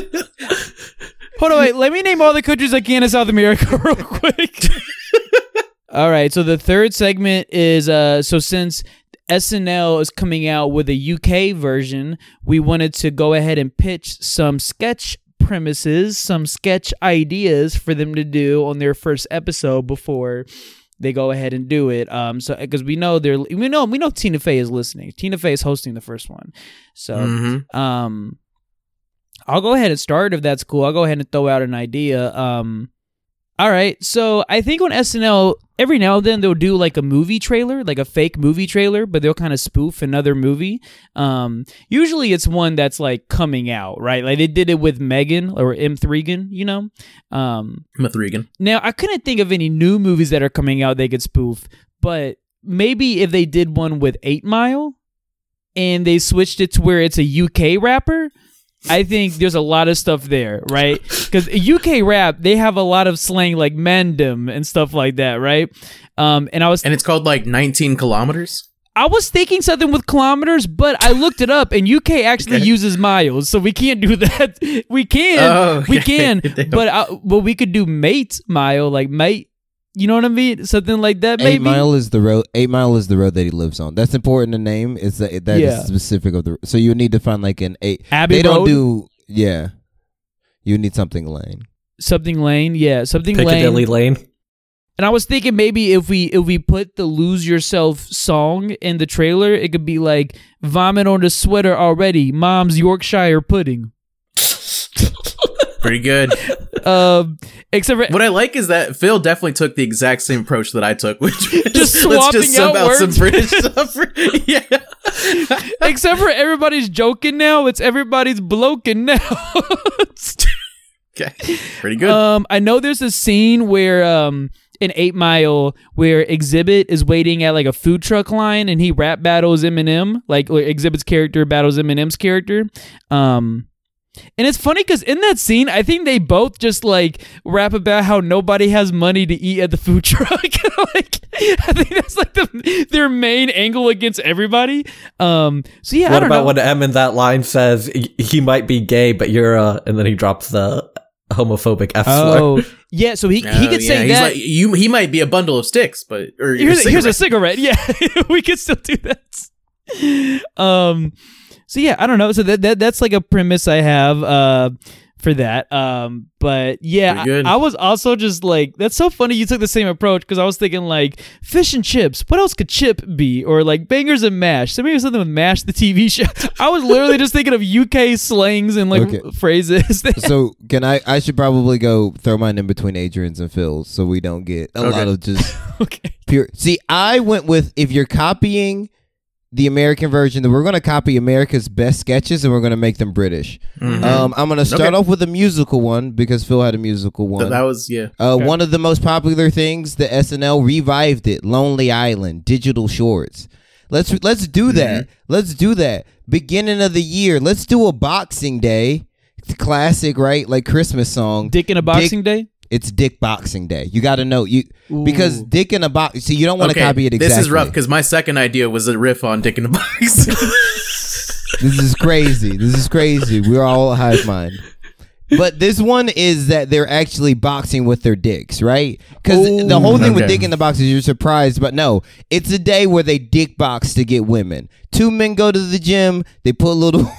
Hold on, wait. Let me name all the countries I can in South America real quick. All right, so the third segment is uh, so since S N L is coming out with a U K version, we wanted to go ahead and pitch some sketch premises, some sketch ideas for them to do on their first episode before they go ahead and do it. Um, so because we know they're we know we know Tina Fey is listening. Tina Fey is hosting the first one, so Mhm. um, I'll go ahead and start if that's cool. I'll go ahead and throw out an idea. Um. All right, so I think on S N L, every now and then they'll do like a movie trailer, like a fake movie trailer, but they'll kind of spoof another movie. Um, usually it's one that's like coming out, right? Like they did it with Megan or M. Threegan, you know? Um, Mathregan. now, I couldn't think of any new movies that are coming out they could spoof, but maybe if they did one with eight mile and they switched it to where it's a U K rapper, I think there's a lot of stuff there, right? Because U K rap, they have a lot of slang like mandem and stuff like that, right? Um, and I was And it's called like nineteen kilometers. I was thinking something with kilometers, but I looked it up, and U K actually Okay. uses miles, so we can't do that. We can, Oh, we okay. can, but I, but we could do mate mile, like mate. You know what I mean? Something like that, maybe. Eight Mile is the road. Eight Mile is the road that he lives on. That's important to name. Is that that Yeah. is specific of the. So you would need to find like an eight. Abbey they don't Road? do. Yeah, you need something lane. Something lane, yeah, something Piccadilly lane. Lane. And I was thinking maybe if we if we put the "Lose Yourself" song in the trailer, it could be like "Vomit on the sweater already, Mom's Yorkshire pudding." Pretty good. Um, except for What I like is that Phil definitely took the exact same approach that I took, which was Just let's swapping just sub out out some words. British stuff. Yeah. except for everybody's joking now, it's everybody's bloking now. Okay, pretty good. Um, I know there's a scene where um in Eight Mile where Exhibit is waiting at like a food truck line and he rap battles Eminem, like, like Exhibit's character battles Eminem's character. Um, and it's funny because in that scene, I think they both just like rap about how nobody has money to eat at the food truck. Like, I think that's like the, their main angle against everybody. Um, so yeah, What I don't about know. when M in that line says he- he might be gay, but you're uh, and then he drops the homophobic F slur. Oh, yeah. So he, he Oh, could yeah, say he's that. like, you, he might be a bundle of sticks, but or here's, a here's a cigarette. cigarette. Yeah, we could still do that. Um, so yeah, I don't know. So that, that that's like a premise I have uh for that. Um, but yeah, Pretty good. I, I was also just like, that's so funny. You took the same approach because I was thinking like fish and chips. What else could chip be? Or like bangers and mash. So maybe something with mash the T V show. I was literally just thinking of U K slangs and like Okay. phrases. So can I? I should probably go throw mine in between Adrian's and Phil's, so we don't get a Okay. lot of just Okay. pure. See, I went with if you're copying the American version, then we're going to copy America's best sketches and we're going to make them British. Mhm. Um, I'm going to start Okay. off with a musical one because Phil had a musical one. So that was yeah. Uh, Okay. One of the most popular things, the S N L revived it. Lonely Island, digital shorts. Let's let's do that. Mm-hmm. Let's do that. Beginning of the year. Let's do a Boxing Day. It's a classic, right? Like Christmas song. Dick in a Boxing Day? It's Dick Boxing Day. You got to know you because Ooh. Dick in a box. See, you don't want to Okay, copy it exactly. This is rough because my second idea was a riff on Dick in a Box. This is crazy. This is crazy. We're all hive mind. But this one is that they're actually boxing with their dicks, right? Because the whole thing with okay. Dick in the Box is you're surprised, but no, it's a day where they dick box to get women. Two men go to the gym, they put a little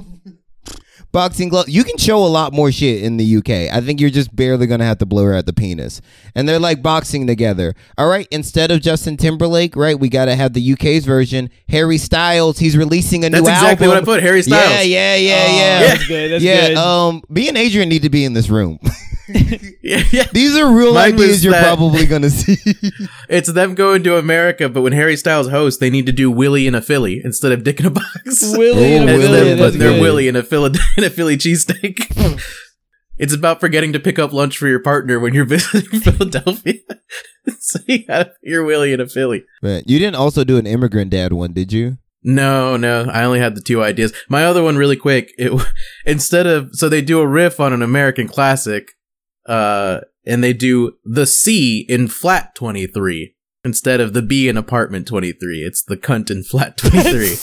boxing glove. You can show a lot more shit in the U K. I think you're just barely gonna have to blur out the penis. And they're like boxing together. All right, instead of Justin Timberlake, right, we gotta have the U K's version. Harry Styles, he's releasing a That's new exactly album. what I put. Harry Styles. Yeah, yeah, yeah, Oh, yeah. That's good. That's yeah, good. um, me and Adrian need to be in this room. yeah, yeah. These are real Mine was ideas you're that- probably gonna see. It's them going to America, but when Harry Styles hosts, they need to do Willie in a Philly instead of Dick in a Box. Willie and a As Philly, them, that's but they're good. Willie in a Philly in a Philly cheesesteak. It's about forgetting to pick up lunch for your partner when you're visiting Philadelphia. So you got your Willie in a Philly. Man, you didn't also do an immigrant dad one, did you? No, no, I only had the two ideas. My other one, really quick, it instead of so they do a riff on an American classic, uh, and they do the C in Flat twenty-three instead of the B in Apartment twenty-three. It's the cunt in Flat twenty-three.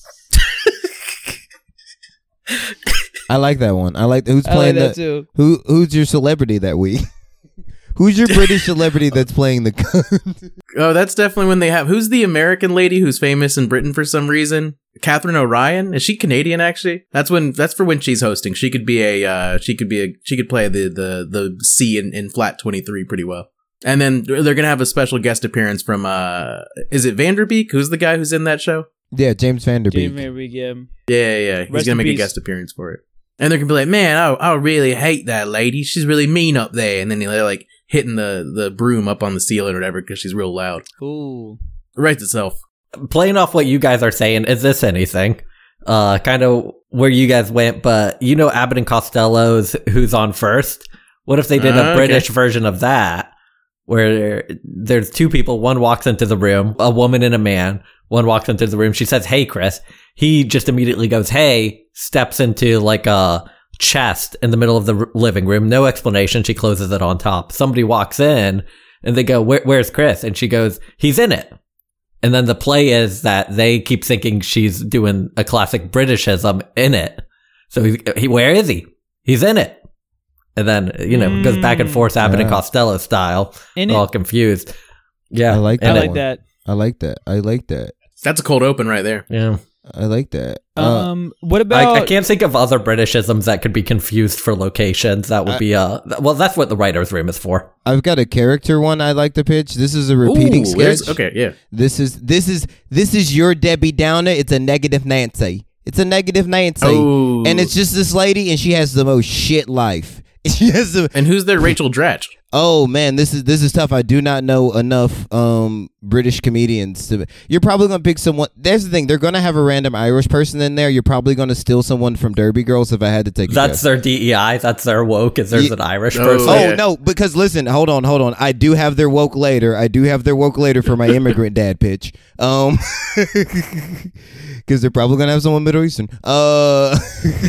I like that one. I like who's I like playing that the too. who who's your celebrity that week? Who's your British celebrity that's playing the cunt? Oh, that's definitely when they have. Who's the American lady who's famous in Britain for some reason? Catherine O'Ryan? Is she Canadian? Actually, that's when. That's for when she's hosting. She could be a. Uh, she could be a. She could play the the the C in, in Flat twenty-three pretty well. And then they're gonna have a special guest appearance from. Uh, is it Vanderbeek? Who's the guy who's in that show? Yeah, James Vanderbeek. James Vanderbeek, yeah. Yeah, yeah. yeah. He's Rest gonna in make a peace. guest appearance for it. And they're gonna be like, man, I I really hate that lady. She's really mean up there. And then they're like hitting the the broom up on the ceiling or whatever because she's real loud. Ooh. It writes itself. Playing off what you guys are saying, is this anything? Uh, kind of where you guys went, but you know Abbott and Costello's Who's on First? What if they did Uh, a okay. British version of that, where there's two people, one walks into the room, a woman and a man, one walks into the room, she says, hey, Chris. He just immediately goes, hey, steps into like a chest in the middle of the r- living room. No explanation. She closes it on top. Somebody walks in and they go, Where, where's Chris? And she goes, he's in it. And then the play is that they keep thinking she's doing a classic Britishism in it. So he, he where is he? He's in it. And then, you know, it goes back and forth, Abbott and Yeah. Costello style. In all it? confused. Yeah. I like in I that it. like one. that. I like that. I like that. That's a cold open right there. Yeah. I like that. Uh, Um, what about? I, I can't think of other Britishisms that could be confused for locations. That would I- be, uh, th- well, that's what the writer's room is for. I've got a character one I like to pitch. This is a repeating Ooh, where's- sketch. Okay, yeah. This is this is this is your Debbie Downer. It's a negative Nancy. It's a negative Nancy. Oh. And it's just this lady and she has the most shit life. She has the And who's there? Rachel Dratch. Oh man, this is this is tough. I do not know enough um British comedians to. You're probably gonna pick someone. There's the thing. They're gonna have a random Irish person in there. You're probably gonna steal someone from Derby Girls. If I had to take, a That's guess. their D E I. That's their woke. Is there's Ye- an Irish Oh, person? Oh yeah. no, because listen, hold on, hold on. I do have their woke later. I do have their woke later for my immigrant dad pitch. Um, because they're probably gonna have someone Middle Eastern. Uh,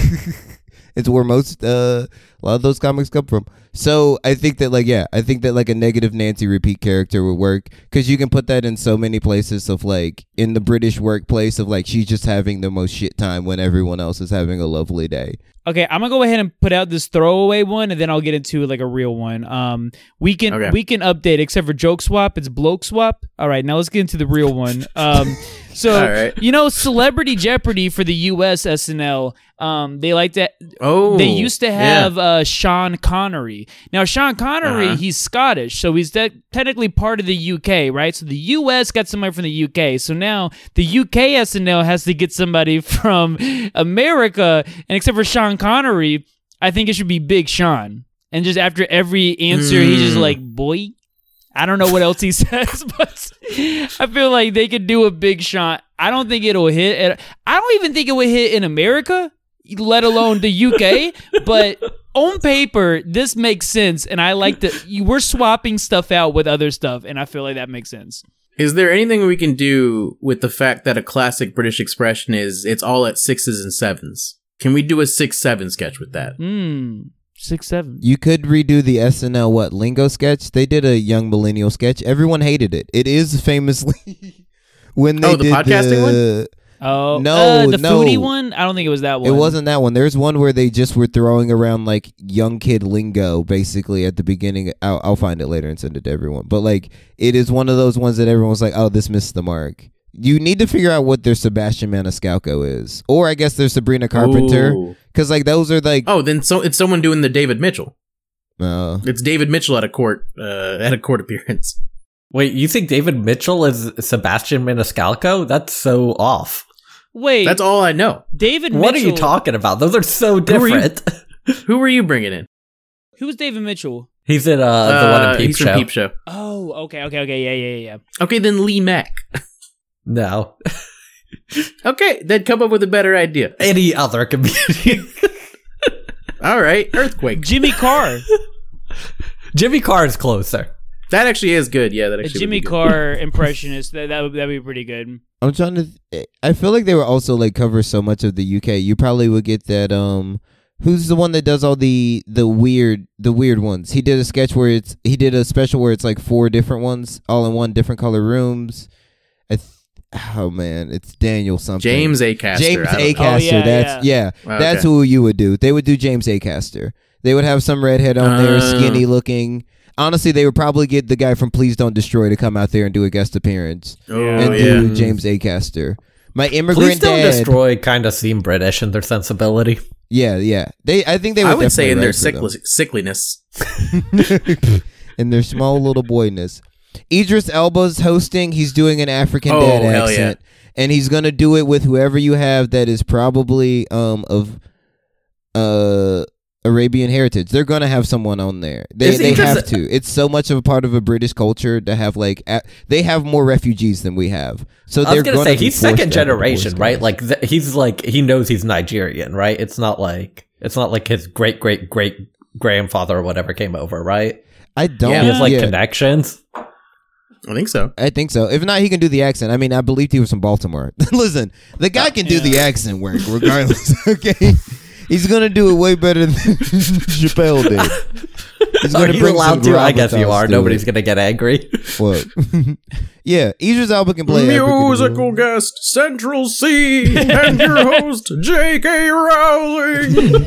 it's where most uh a lot of those comics come from. So I think that like yeah, I think that like a negative Nancy repeat character would work because you can put that in so many places of like in the British workplace of like she's just having the most shit time when everyone else is having a lovely day. Okay, I'm gonna go ahead and put out this throwaway one, and then I'll get into like a real one. Um, we can Okay. we can update except for joke swap. It's bloke swap. All right, now let's get into the real one. Um, so All right. you know, Celebrity Jeopardy for the U S S N L. Um, they like to. Oh, They used to yeah. have uh, Sean Connery. Now, Sean Connery, Uh-huh. he's Scottish, so he's te- technically part of the U K, right? So the U S got somebody from the U K. So now the U K S N L has to get somebody from America. And except for Sean Connery, I think it should be Big Sean. And just after every answer, he's just Mm. like, boy. I don't know what else he says, but I feel like they could do a Big Sean. I don't think it'll hit. At, I don't even think it would hit in America, let alone the U K. But on paper, this makes sense, and I like that you we're swapping stuff out with other stuff, and I feel like that makes sense. Is there anything we can do with the fact that a classic British expression is it's all at sixes and sevens? Can we do a six seven sketch with that? Hmm. Six seven. You could redo the S N L what lingo sketch. They did a young millennial sketch. Everyone hated it. It is famously when they Oh, the did podcasting the, Oh No, uh, the no. foodie one. I don't think it was that one. It wasn't that one. There's one where they just were throwing around like young kid lingo basically at the beginning. I'll, I'll find it later and send it to everyone. But like it is one of those ones that everyone's like, oh, this missed the mark. You need to figure out what their Sebastian Maniscalco is, or I guess there's Sabrina Carpenter, Ooh. because like those are like Oh, then so it's someone doing the David Mitchell. uh, It's David Mitchell at a court uh, at a court appearance. Wait, you think David Mitchell is Sebastian Maniscalco? That's so off. Wait, That's all I know. David What are Mitchell. you talking about? Those are so Who are you- different. Who are you bringing in? Who's David Mitchell? He's in uh, the one Uh, in Peep he's Show. from Peep Show. Oh, okay, okay, okay, yeah, yeah, yeah. Okay, then Lee Mack. No. Okay, then come up with a better idea. Any other comedian. All right, Earthquake. Jimmy Carr. Jimmy Carr is closer. That actually is good. Yeah, that A actually would Jimmy be good. Carr impressionist. That that would that'd be pretty good. I'm trying to. Th- I feel like they would also like cover so much of the U K. You probably would get that. Um, who's the one that does all the the weird the weird ones? He did a sketch where it's he did a special where it's like four different ones all in one, different color rooms. I th- oh man, it's Daniel something. James Acaster. James I don't know. Acaster. Oh, yeah, that's yeah. yeah. That's Okay. who you would do. They would do James Acaster. They would have some redhead on there, Uh. skinny looking. Honestly, they would probably get the guy from Please Don't Destroy to come out there and do a guest appearance Oh, and yeah. do James Acaster. My immigrant Please Don't dad. Destroy kind of seem British in their sensibility. Yeah, yeah. They. I think they. Would I would say in their definitely sickly- write sickliness. for them. in their small little boyness. Idris Elba's hosting. He's doing an African Oh, dad hell accent, and he's gonna do it with whoever you have that is probably um of uh. Arabian heritage. They're gonna have someone on there. They Is they Idris- have to. It's so much of a part of a British culture to have like a, they have more refugees than we have. So I they're was gonna gonna say be he's forced second to have the generation, voice right? guys. Like th- he's like he knows he's Nigerian, right? It's not like it's not like his great great great grandfather or whatever came over, right? I don't. Yeah. He has like yeah, connections. I think so. I think so. If not, he can do the accent. I mean, I believed he was from Baltimore. Listen, the guy can do the accent work regardless. Okay, he's gonna do it way better than Chappelle did. He's Are gonna you bring allowed some to? I guess you gravitas are. to Nobody's it. gonna get angry. What? Yeah, Idris Elba can play Musical African- guest Central C and your host J K Rowling.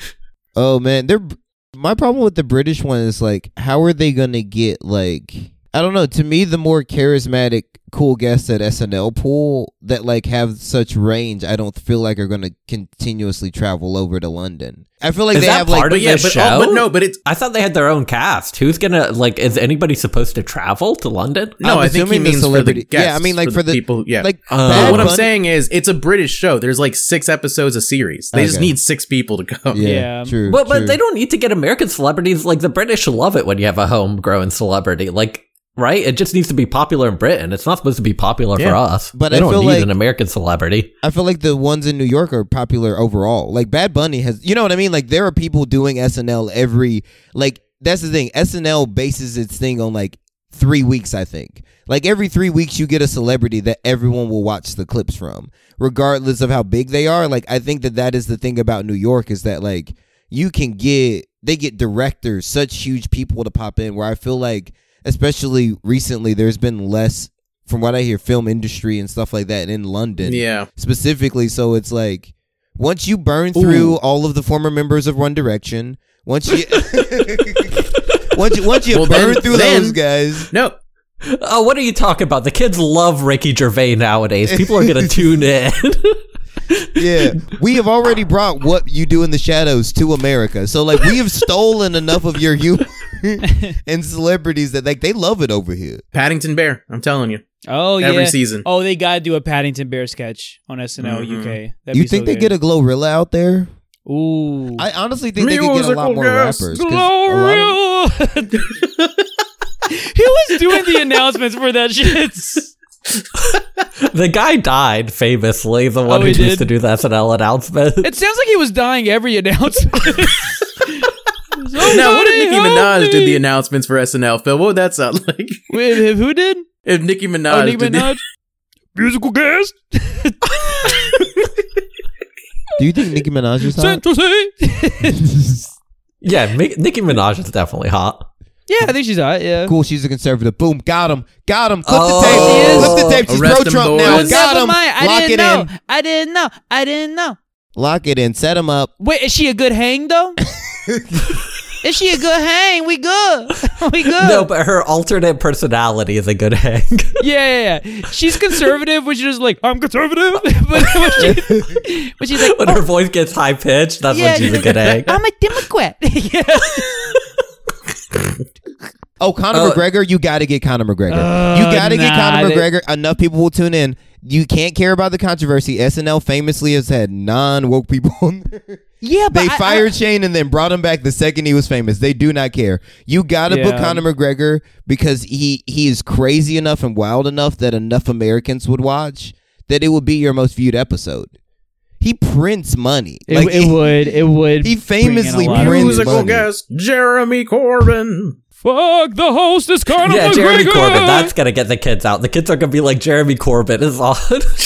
Oh man, they're my problem with the British one is like, how are they gonna get like? I don't know. To me, the more charismatic, cool guests at S N L pool that like have such range, I don't feel like are going to continuously travel over to London. I feel like Is they that have part like, of But yeah, this but, show? oh, but no, but it's I thought they had their own cast. Who's gonna like? Is anybody supposed to travel to London? no. I'm I think he assuming the means for the celebrity- guests. yeah, I mean, like, for the- people. Yeah, like Uh, Bad what I'm Bunny- saying is, it's a British show. There's like six episodes a series. They just Okay. need six people to go. Yeah, Yeah. true. But but true. they don't need to get American celebrities. Like the British love it when you have a homegrown celebrity. Like right, it just needs to be popular in Britain. It's not supposed to be popular Yeah. for us. But they I don't feel need like- an American celebrity. I feel like the ones in New York are popular overall. Like Bad Bunny has, you know what I mean? Like there are people doing S N L every, like that's the thing. S N L bases its thing on like three weeks, I think. Like every three weeks you get a celebrity that everyone will watch the clips from, regardless of how big they are. Like I think that that is the thing about New York is that like you can get, they get directors, such huge people to pop in where I feel like, especially recently, there's been less, from what I hear, film industry and stuff like that in London Yeah. specifically. So it's like once you burn through Ooh. all of the former members of One Direction, once you once you once you Well, burn then- through then- those guys, No. Oh, what are you talking about? The kids love Ricky Gervais nowadays. People are gonna tune in. yeah, we have already brought What You Do in the Shadows to America. So like we have stolen enough of your humor and celebrities that like they love it over here. Paddington Bear. I'm telling you. Oh yeah. Every season. Oh, they gotta do a Paddington Bear sketch on S N L Mhm. U K. That'd You be think so they good. get a Glorilla out there? Ooh. I honestly think they could get a lot Musical more guest, rappers. 'Cause a lot of- Glorilla. He was doing the announcements for that shit. The guy died famously. The one Oh, who he used did? to do the S N L announcement. It sounds like he was dying every announcement. Now, what if Nicki Somebody Minaj help did me. the announcements for S N L? Phil, what would that sound like? Wait, if who did? If Nicki Minaj Oh, Nicki did the- Minaj. Musical guest. Do you think Nicki Minaj is hot? Central City. Yeah, Mi- Nicki Minaj is definitely hot. Yeah, I think she's hot. Yeah. Cool, she's a conservative. Boom, got him, got him. Flip Oh. the tape. She is. Flip the tape. She's Arrest pro them, Trump now. boys. Got Never him. mind. I Lock didn't it know. in. I didn't know. I didn't know. Lock it in. Set him up. Wait, is she a good hang though? Is she a good hang? We good. We good. No, but her alternate personality is a good hang. Yeah, yeah, yeah. She's conservative, which is like, I'm conservative. but, when she, but she's like, When her voice gets high pitched, that's yeah, when she's a good hang. I'm a Democrat. Yeah. Oh, Conor Uh, McGregor, you got to get Conor McGregor. Uh, you got to get nah, Conor they- McGregor. Enough people will tune in. You can't care about the controversy. S N L famously has had non-woke people on there. Yeah, but They I- fired I- Shane and then brought him back the second he was famous. They do not care. You got to put Yeah. Conor McGregor because he, he is crazy enough and wild enough that enough Americans would watch that it would be your most viewed episode. He prints money. It, Like, it he- would. It would. he bring in a famously lot of prints views. Musical money. guest, Jeremy Corbyn. Fuck the host is Conor Yeah, McGregor. Jeremy Corbyn. That's gonna get the kids out. The kids are gonna be like, Jeremy Corbyn is on.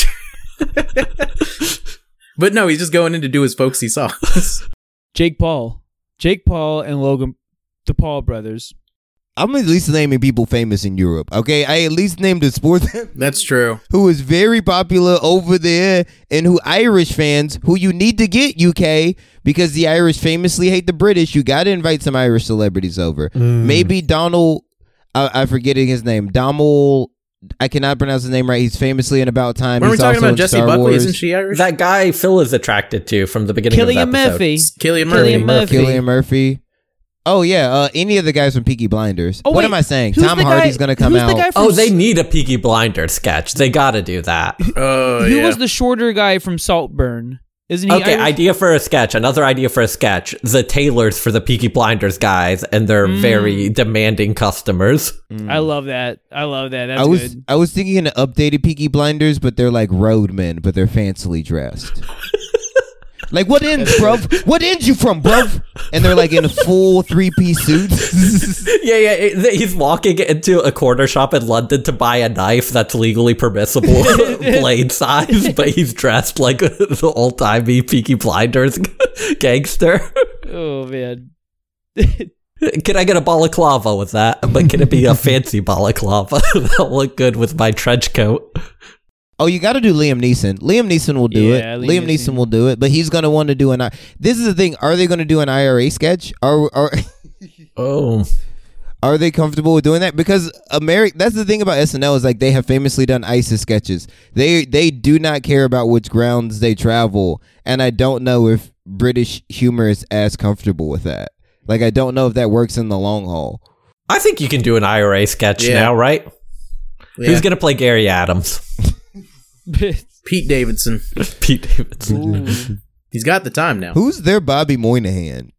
But no, he's just going in to do his folksy songs. Jake Paul. Jake Paul and Logan, the Paul brothers. I'm at least naming people famous in Europe. Okay, I at least named a sports That's true. who is very popular over there, and who Irish fans who you need to get U K because the Irish famously hate the British. You got to invite some Irish celebrities over. Maybe Donald. I, I'm forgetting his name. Donald. I cannot pronounce his name right. He's famously in About Time. When we're He's talking also about in Jessie Star Buckley, Wars. isn't she Irish? That guy Phil is attracted to from the beginning Killian of the episode. Murphy. Killian Killian Murphy. Murphy. Cillian Murphy. Oh yeah, uh, any of the guys from Peaky Blinders. Oh, what wait, am I saying? who's Tom the Hardy's guy- gonna come who's out. the guy from Oh, they S- need a Peaky Blinders sketch. They gotta do that. Oh, Who yeah. was the shorter guy from Saltburn? Isn't he? Okay, Irish? idea for a sketch. Another idea for a sketch. The tailors for the Peaky Blinders guys and their Mm. very demanding customers. I love that. I love that. That's I was good. I was thinking of updated Peaky Blinders, but they're like roadmen, but they're fancily dressed. Like, what ends, bruv? What ends you from, bruv? And they're like in a full three piece suits. Yeah, yeah. it- he's walking into a corner shop in London to buy a knife that's legally permissible, blade size, but he's dressed like the old timey Peaky Blinders gangster. Oh man. Can I get a balaclava with that? But can it be a fancy balaclava that'll look good with my trench coat? Oh, you got to do Liam Neeson. Liam Neeson will do Yeah, it. Liam Liam Neeson. Neeson will do it, but he's gonna want to do an. I- This is the thing. Are they gonna do an I R A sketch? Are are Oh. Are they comfortable with doing that? Because America, that's the thing about S N L is like they have famously done ISIS sketches. They they do not care about which grounds they travel, and I don't know if British humor is as comfortable with that. Like I don't know if that works in the long haul. I think you can do an I R A sketch Yeah. now, right? Yeah. Who's gonna play Gary Adams? Pete Davidson. Pete Davidson. He's got the time now. Who's their Bobby Moynihan?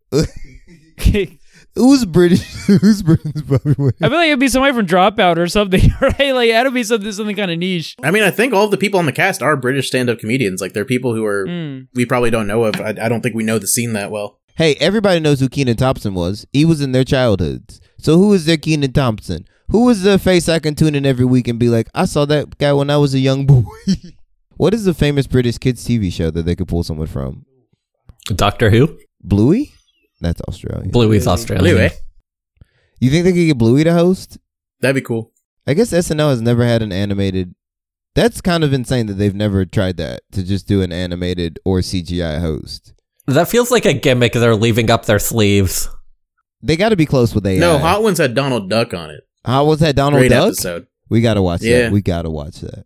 Who's British? Who's Britain's Bobby Moynihan? I feel like it'd be somebody from Dropout or something, right? Like that'd be something something kind of niche. I mean, I think all of the people on the cast are British stand-up comedians. Like, they're people who are Mm. we probably don't know of. I, I don't think we know the scene that well. Hey, everybody knows who Kenan Thompson was. He was in their childhoods. So who is their Kenan Thompson? Who is the face I can tune in every week and be like, I saw that guy when I was a young boy? What is the famous British kids T V show that they could pull someone from? Doctor Who? Bluey? That's Australian. Bluey's Australian. Anyway, You think they could get Bluey to host? that'd be cool. I guess S N L has never had an animated. That's kind of insane that they've never tried that, to just do an animated or C G I host. That feels like a gimmick they're leaving up their sleeves. They got to be close with A I. No, Hot Ones had Donald Duck on it. How was that, Donald Great Duck? episode. We got to watch Yeah. that. We got to watch that.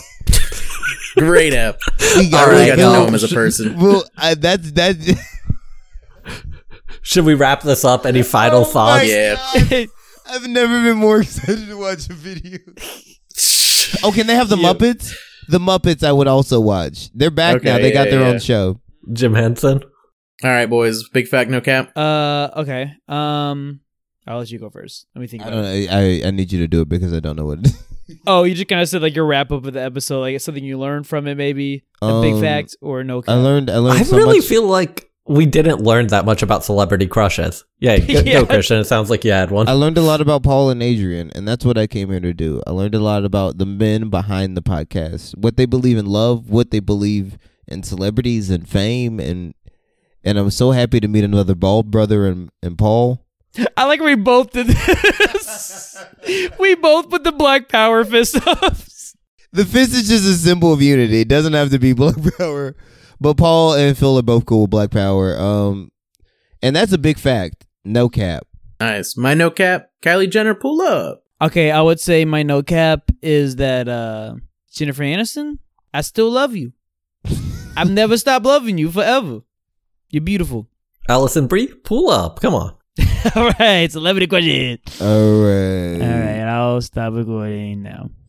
Great app. We I gotta- really got to no. know him as a person. Well, I, that's that's. Should we wrap this up? Any final Oh thoughts? my Yeah. God. I've never been more excited to watch a video. Oh, can they have the Yeah. Muppets? The Muppets I would also watch. They're back Okay, now. They got yeah, their yeah. own show. Jim Henson? All right, boys. Big fact, no cap. Uh, okay. Um, I'll let you go first. Let me think I about don't it. know. I, I need you to do it because I don't know what it is. Oh, you just kind of said like your wrap up of the episode, like it's something you learned from it, maybe a big Um, fact or no. I cap? learned. I learned I so really much. feel like we didn't learn that much about celebrity crushes. Yeah, go, Yeah. go Christian. It sounds like you had one. I learned a lot about Paul and Adrian, and that's what I came here to do. I learned a lot about the men behind the podcast, what they believe in love, what they believe in celebrities and fame, and and I'm so happy to meet another bald brother and, and Paul. I like we both did this. We both put the Black Power fist up. The fist is just a symbol of unity. It doesn't have to be Black Power, but Paul and Phil are both cool with Black Power. Um, and that's a big fact. No cap. Nice. My no cap. Kylie Jenner, pull up. Okay, I would say my no cap is that uh Jennifer Aniston, I still love you. I've never stopped loving you forever. You're beautiful. Allison Brie, pull up. Come on. All right, celebrity question. All right. All right, I'll stop recording now.